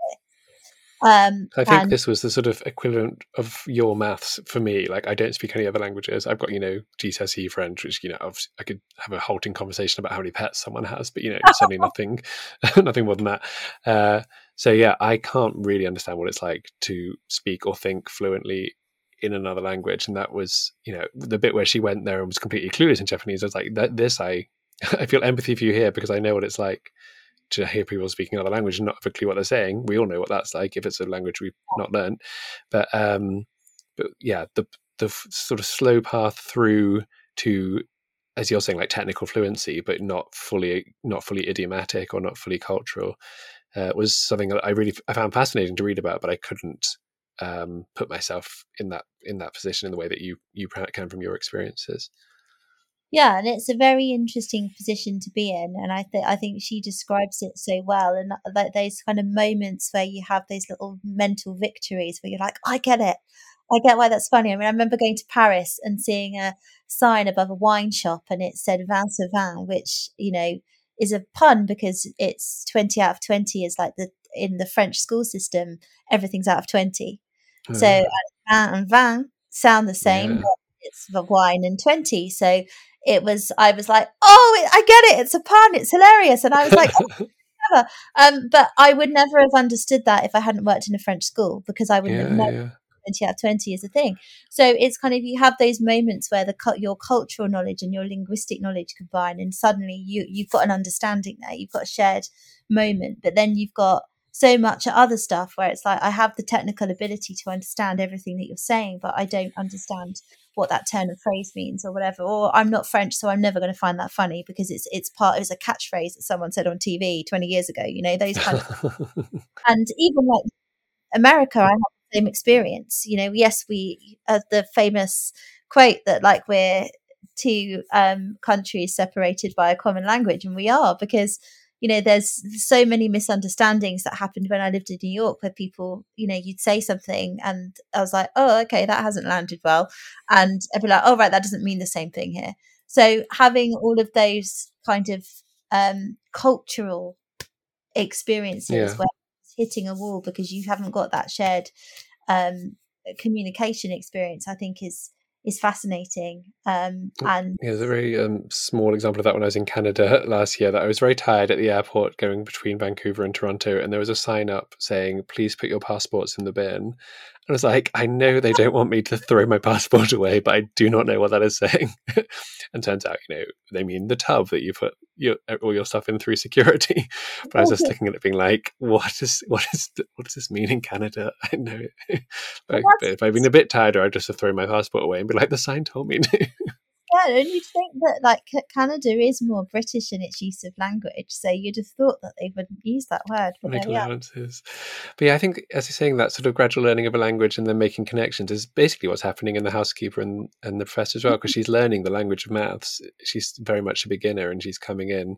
Um, I think and, this was the sort of equivalent of your maths for me. Like, I don't speak any other languages. I've got, you know, G C S E French, which, you know, obviously I could have a halting conversation about how many pets someone has, but, you know, certainly nothing, nothing more than that. Uh, so yeah, I can't really understand what it's like to speak or think fluently in another language. And that was, you know, the bit where she went there and was completely clueless in Japanese. I was like, that, this, I, I feel empathy for you here, because I know what it's like to hear people speaking another language and not have a clue what they're saying. We all know what that's like if it's a language we've not learned. But um, but yeah, the the f- sort of slow path through to, as you're saying, like technical fluency, but not fully not fully idiomatic or not fully cultural, uh, was something that I really I found fascinating to read about, but I couldn't um, put myself in that in that position in the way that you you can from your experiences. Yeah, and it's a very interesting position to be in, and I think I think she describes it so well. And that those kind of moments where you have those little mental victories, where you're like, I get it, I get why that's funny. I mean, I remember going to Paris and seeing a sign above a wine shop, and it said "Vin sur Vin," which, you know, is a pun because it's twenty out of twenty is like the in the French school system, everything's out of twenty. Uh, so vin and vin sound the same, yeah. But it's the wine and twenty. So it was, I was like, oh, I get it. It's a pun. It's hilarious. And I was like, oh, never. Um, but I would never have understood that if I hadn't worked in a French school, because I wouldn't yeah, have known yeah. twenty out of twenty is a thing. So it's kind of, you have those moments where the your cultural knowledge and your linguistic knowledge combine, and suddenly you, you've got an understanding there. You've got a shared moment, but then you've got so much other stuff where it's like, I have the technical ability to understand everything that you're saying, but I don't understand what that turn of phrase means or whatever. Or I'm not French, so I'm never going to find that funny because it's it's part it was a catchphrase that someone said on T V twenty years ago, you know, those kind of and even like America, I have the same experience. You know, yes, we uh, the famous quote that like we're two um countries separated by a common language, and we are, because you know, there's so many misunderstandings that happened when I lived in New York, where people, you know, you'd say something and I was like, oh, okay, that hasn't landed well. And I'd be like, oh, right, that doesn't mean the same thing here. So having all of those kind of um, cultural experiences yeah. where it's hitting a wall because you haven't got that shared um, communication experience, I think is is fascinating. Um, and yeah, there's a very um, small example of that when I was in Canada last year, that I was very tired at the airport going between Vancouver and Toronto, and there was a sign up saying, please put your passports in the bin. I was like, I know they don't want me to throw my passport away, but I do not know what that is saying. And turns out, you know, they mean the tub that you put your, all your stuff in through security. But I was just looking at it being like, what is what is what does this mean in Canada? I know. Like, but if I'd been a bit tired, I'd just have thrown my passport away and be like, the sign told me to. Yeah, and you'd think that like Canada is more British in its use of language, so you'd have thought that they wouldn't use that word. But Make allowances. But yeah, I think, as you're saying, that sort of gradual learning of a language and then making connections is basically what's happening in The Housekeeper and, and The Professor as well, because she's learning the language of maths. She's very much a beginner, and she's coming in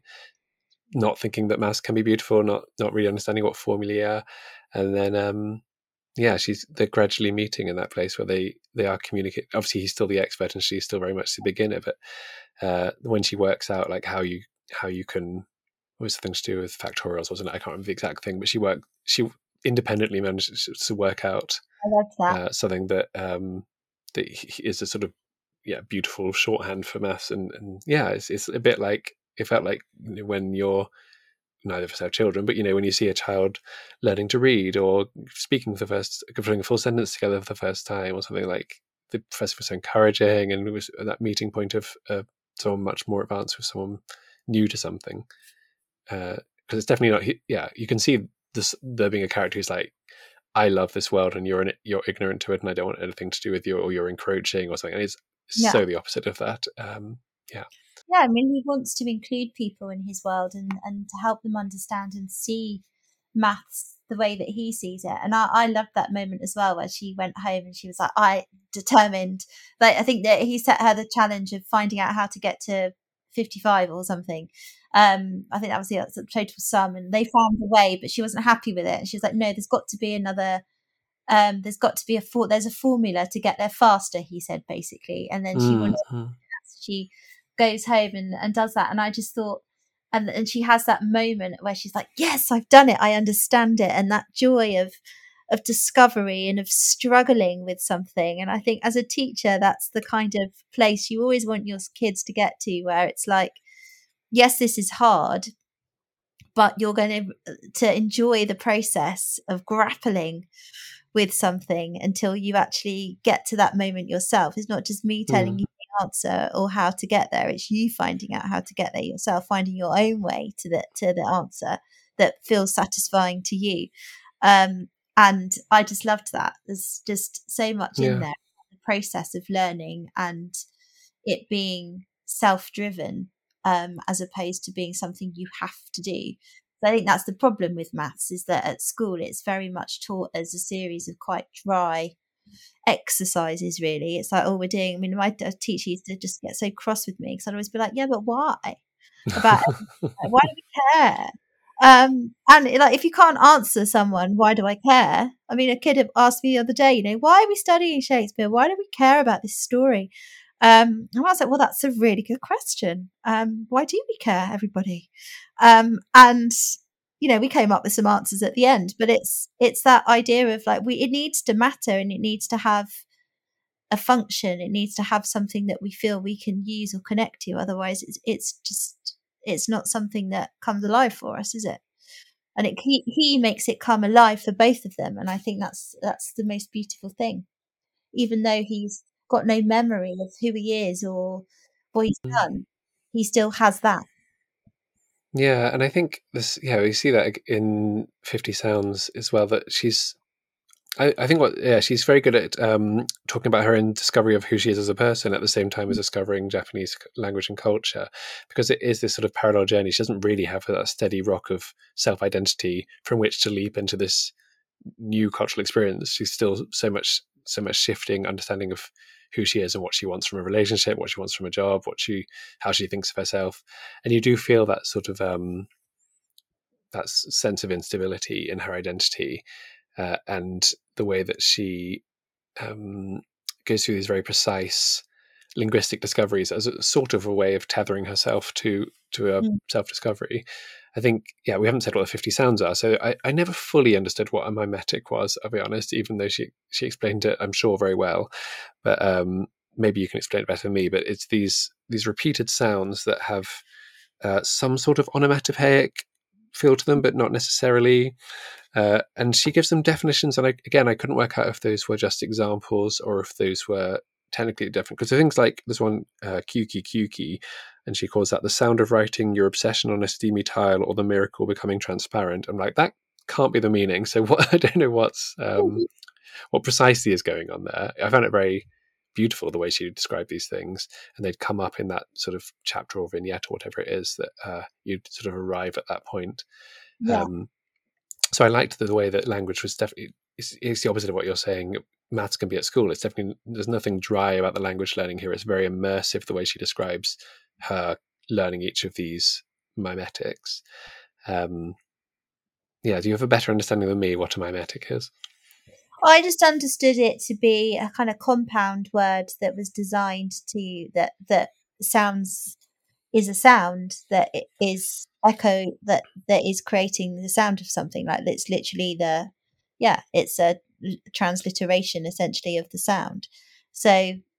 not thinking that maths can be beautiful, not not really understanding what formulae are, and then um, yeah, she's they're gradually meeting in that place where they they are communicating. Obviously, he's still the expert, and she's still very much the beginner. But uh, when she works out like how you how you can, what was the thing to do with factorials, wasn't it? I can't remember the exact thing, but she worked she independently managed to work out I love that. Uh, something that um, that is a sort of yeah, beautiful shorthand for maths. And, and yeah, it's, it's a bit like, it felt like when you're, neither of us have children, but you know, when you see a child learning to read or speaking for the first, putting a full sentence together for the first time or something, like the professor was so encouraging, and it was at that meeting point of uh, someone much more advanced with someone new to something. Because uh, it's definitely not, yeah, you can see this, there being a character who's like, I love this world and you're in it, you're ignorant to it, and I don't want anything to do with you, or you're encroaching or something. And it's Yeah. so the opposite of that. Um, yeah. Yeah, I mean, he wants to include people in his world and, and to help them understand and see maths the way that he sees it. And I, I loved that moment as well, where she went home and she was like, I determined. Like, I think that he set her the challenge of finding out how to get to fifty-five or something. Um, I think that was the, the total sum, and they found a way, but she wasn't happy with it. And she was like, no, there's got to be another. Um, there's got to be a for, there's a formula to get there faster, he said, basically. And then she wanted, mm-hmm. she goes home and, and does that. And I just thought, and, and she has that moment where she's like, yes, I've done it. I understand it. And that joy of, of discovery and of struggling with something. And I think as a teacher, that's the kind of place you always want your kids to get to, where it's like, yes, this is hard, but you're going to, to enjoy the process of grappling with something until you actually get to that moment yourself. It's not just me telling mm. you the answer or how to get there. It's you finding out how to get there yourself, finding your own way to the to the answer that feels satisfying to you. Um, and I just loved that. There's just so much yeah. in there, the process of learning and it being self-driven, um, as opposed to being something you have to do. I think that's the problem with maths, is that at school it's very much taught as a series of quite dry exercises, really. It's like, oh, we're doing, I mean, my teacher used to just get so cross with me because I'd always be like, yeah, but why? About why do we care? Um, and like, if you can't answer someone, why do I care? I mean, a kid asked me the other day, you know, why are we studying Shakespeare? Why do we care about this story? Um, and I was like, well, that's a really good question. Um, why do we care, everybody? Um, and, you know, we came up with some answers at the end, but it's, it's that idea of like, we, it needs to matter and it needs to have a function. It needs to have something that we feel we can use or connect to. Otherwise it's, it's just, it's not something that comes alive for us, is it? And it, he, he makes it come alive for both of them. And I think that's, that's the most beautiful thing, even though he's got no memory of who he is or what he's done, he still has that. Yeah, and I think this, yeah, we see that in fifty Sounds as well, that she's, I, I think what, yeah, she's very good at um, talking about her own discovery of who she is as a person at the same time as discovering Japanese language and culture, because it is this sort of parallel journey. She doesn't really have that steady rock of self-identity from which to leap into this new cultural experience. She's still so much, so much shifting understanding of who she is and what she wants from a relationship, what she wants from a job, what she, how she thinks of herself. And you do feel that sort of, um, that sense of instability in her identity, uh, and the way that she um, goes through these very precise linguistic discoveries as a sort of a way of tethering herself to, to a mm. self-discovery. I think, yeah, we haven't said what the fifty sounds are. So I, I never fully understood what a mimetic was, I'll be honest, even though she, she explained it, I'm sure, very well. But um, maybe you can explain it better than me. But it's these these repeated sounds that have uh, some sort of onomatopoeic feel to them, but not necessarily. Uh, and she gives them definitions. And I, again, I couldn't work out if those were just examples or if those were technically different. Because things like there's one, uh, Kyuki Kyuki, and she calls that the sound of writing your obsession on a steamy tile or the miracle becoming transparent. I'm like, that can't be the meaning. So what, I don't know what's um, what precisely is going on there. I found it very beautiful the way she described these things, and they'd come up in that sort of chapter or vignette or whatever it is that uh, you'd sort of arrive at that point. Yeah. Um, so I liked the, the way that language was definitely, it's, it's the opposite of what you're saying. Maths can be at school. It's definitely, there's nothing dry about the language learning here. It's very immersive the way she describes her learning each of these mimetics. Um, yeah, do you have a better understanding than me what a mimetic is? I just understood it to be a kind of compound word that was designed to, that that sounds is a sound that is echo, that that is creating the sound of something. Like it's literally the, yeah, it's a transliteration essentially of the sound. So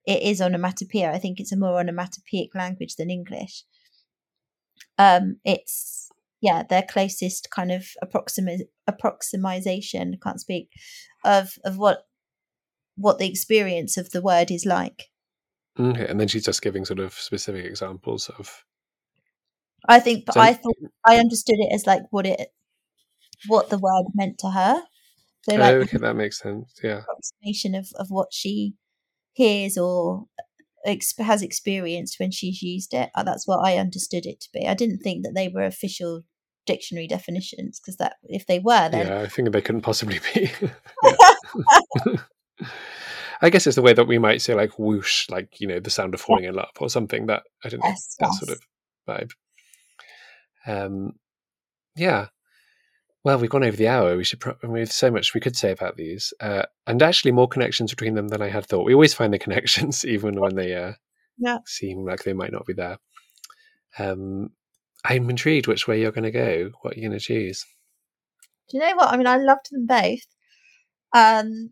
it is onomatopoeia. I think it's a more onomatopoeic language than English. Um, it's yeah, their closest kind of approxima- approximation. I can't speak of of what what the experience of the word is like. Okay, and then she's just giving sort of specific examples of. I think, but So- I thought I understood it as like what it, what the word meant to her. So like, oh, okay, that makes sense. Yeah, approximation of of what she hears or ex- has experienced when she's used it. Uh, That's what I understood it to be. I didn't think that they were official dictionary definitions, because that if they were, then yeah, I think they couldn't possibly be. I guess it's the way that we might say like whoosh, like, you know, the sound of falling in love or something. That I don't know, yes, that yes. sort of vibe. Um, yeah. Well, we've gone over the hour. We should. Pro- we have so much we could say about these, uh, and actually more connections between them than I had thought. We always find the connections, even when they uh, Yeah. seem like they might not be there. Um, I'm intrigued which way you're going to go. What are you going to choose? Do you know what? I mean, I loved them both. Um,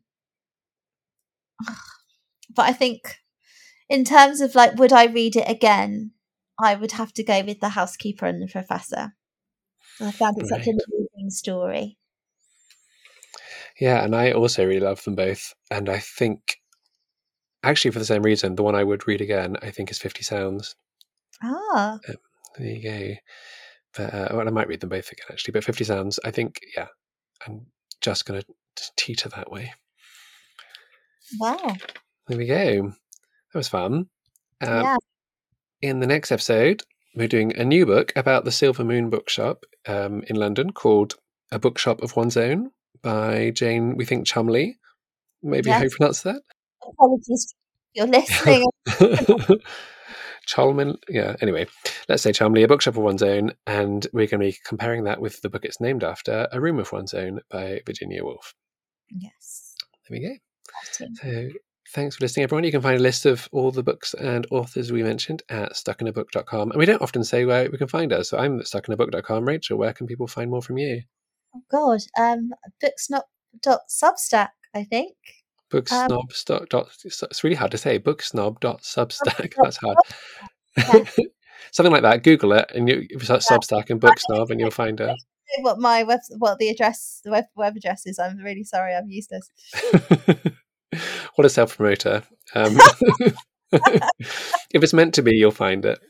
but I think in terms of like, would I read it again? I would have to go with The Housekeeper and the Professor. I found it such a Right. moving story. Yeah, and I also really love them both. And I think, actually, for the same reason, the one I would read again, I think, is Fifty Sounds. Ah, Um, there you go. But uh, well, I might read them both again, actually. But Fifty Sounds, I think, yeah, I'm just going to teeter that way. wow. There we go. That was fun. Um, Yeah. In the next episode, we're doing a new book about the Silver Moon Bookshop um, in London called A Bookshop of One's Own by Jane, we think, Chumley. Maybe Yes. how you pronounce that? Apologies if you're listening. Cholman, yeah. Anyway, let's say Chumley, A Bookshop of One's Own, and we're going to be comparing that with the book it's named after, A Room of One's Own by Virginia Woolf. Yes. There we go. Exciting. So thanks for listening, everyone. You can find a list of all the books and authors we mentioned at stuck in a book dot com. And we don't often say where we can find us. So I'm at stuck in a book dot com. Rachel, where can people find more from you? Oh God. Um, booksnob.substack, I think. Booksnob. Um, dot, it's really hard to say. Booksnob.substack. That's hard. Yeah. Something like that. Google it and you start yeah. Substack and Booksnob and you'll find us. What my web, what the address, the web, web address is. I'm really sorry, I'm useless. What a self promoter! Um, if it's meant to be, you'll find it.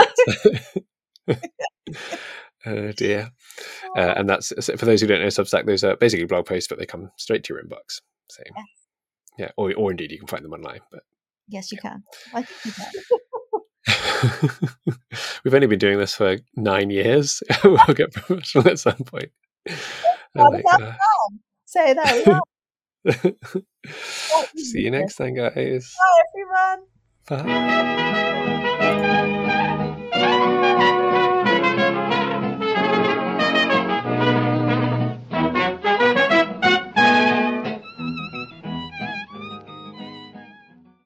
Oh dear! Uh, and that's for those who don't know Substack. Those are basically blog posts, but they come straight to your inbox. So, yes. yeah, or or indeed you can find them online. But yes, you yeah. can. I think you can. We've only been doing this for nine years. We'll get professional at some point. Oh my so there we are. See you next time, guys. Bye, everyone. Bye.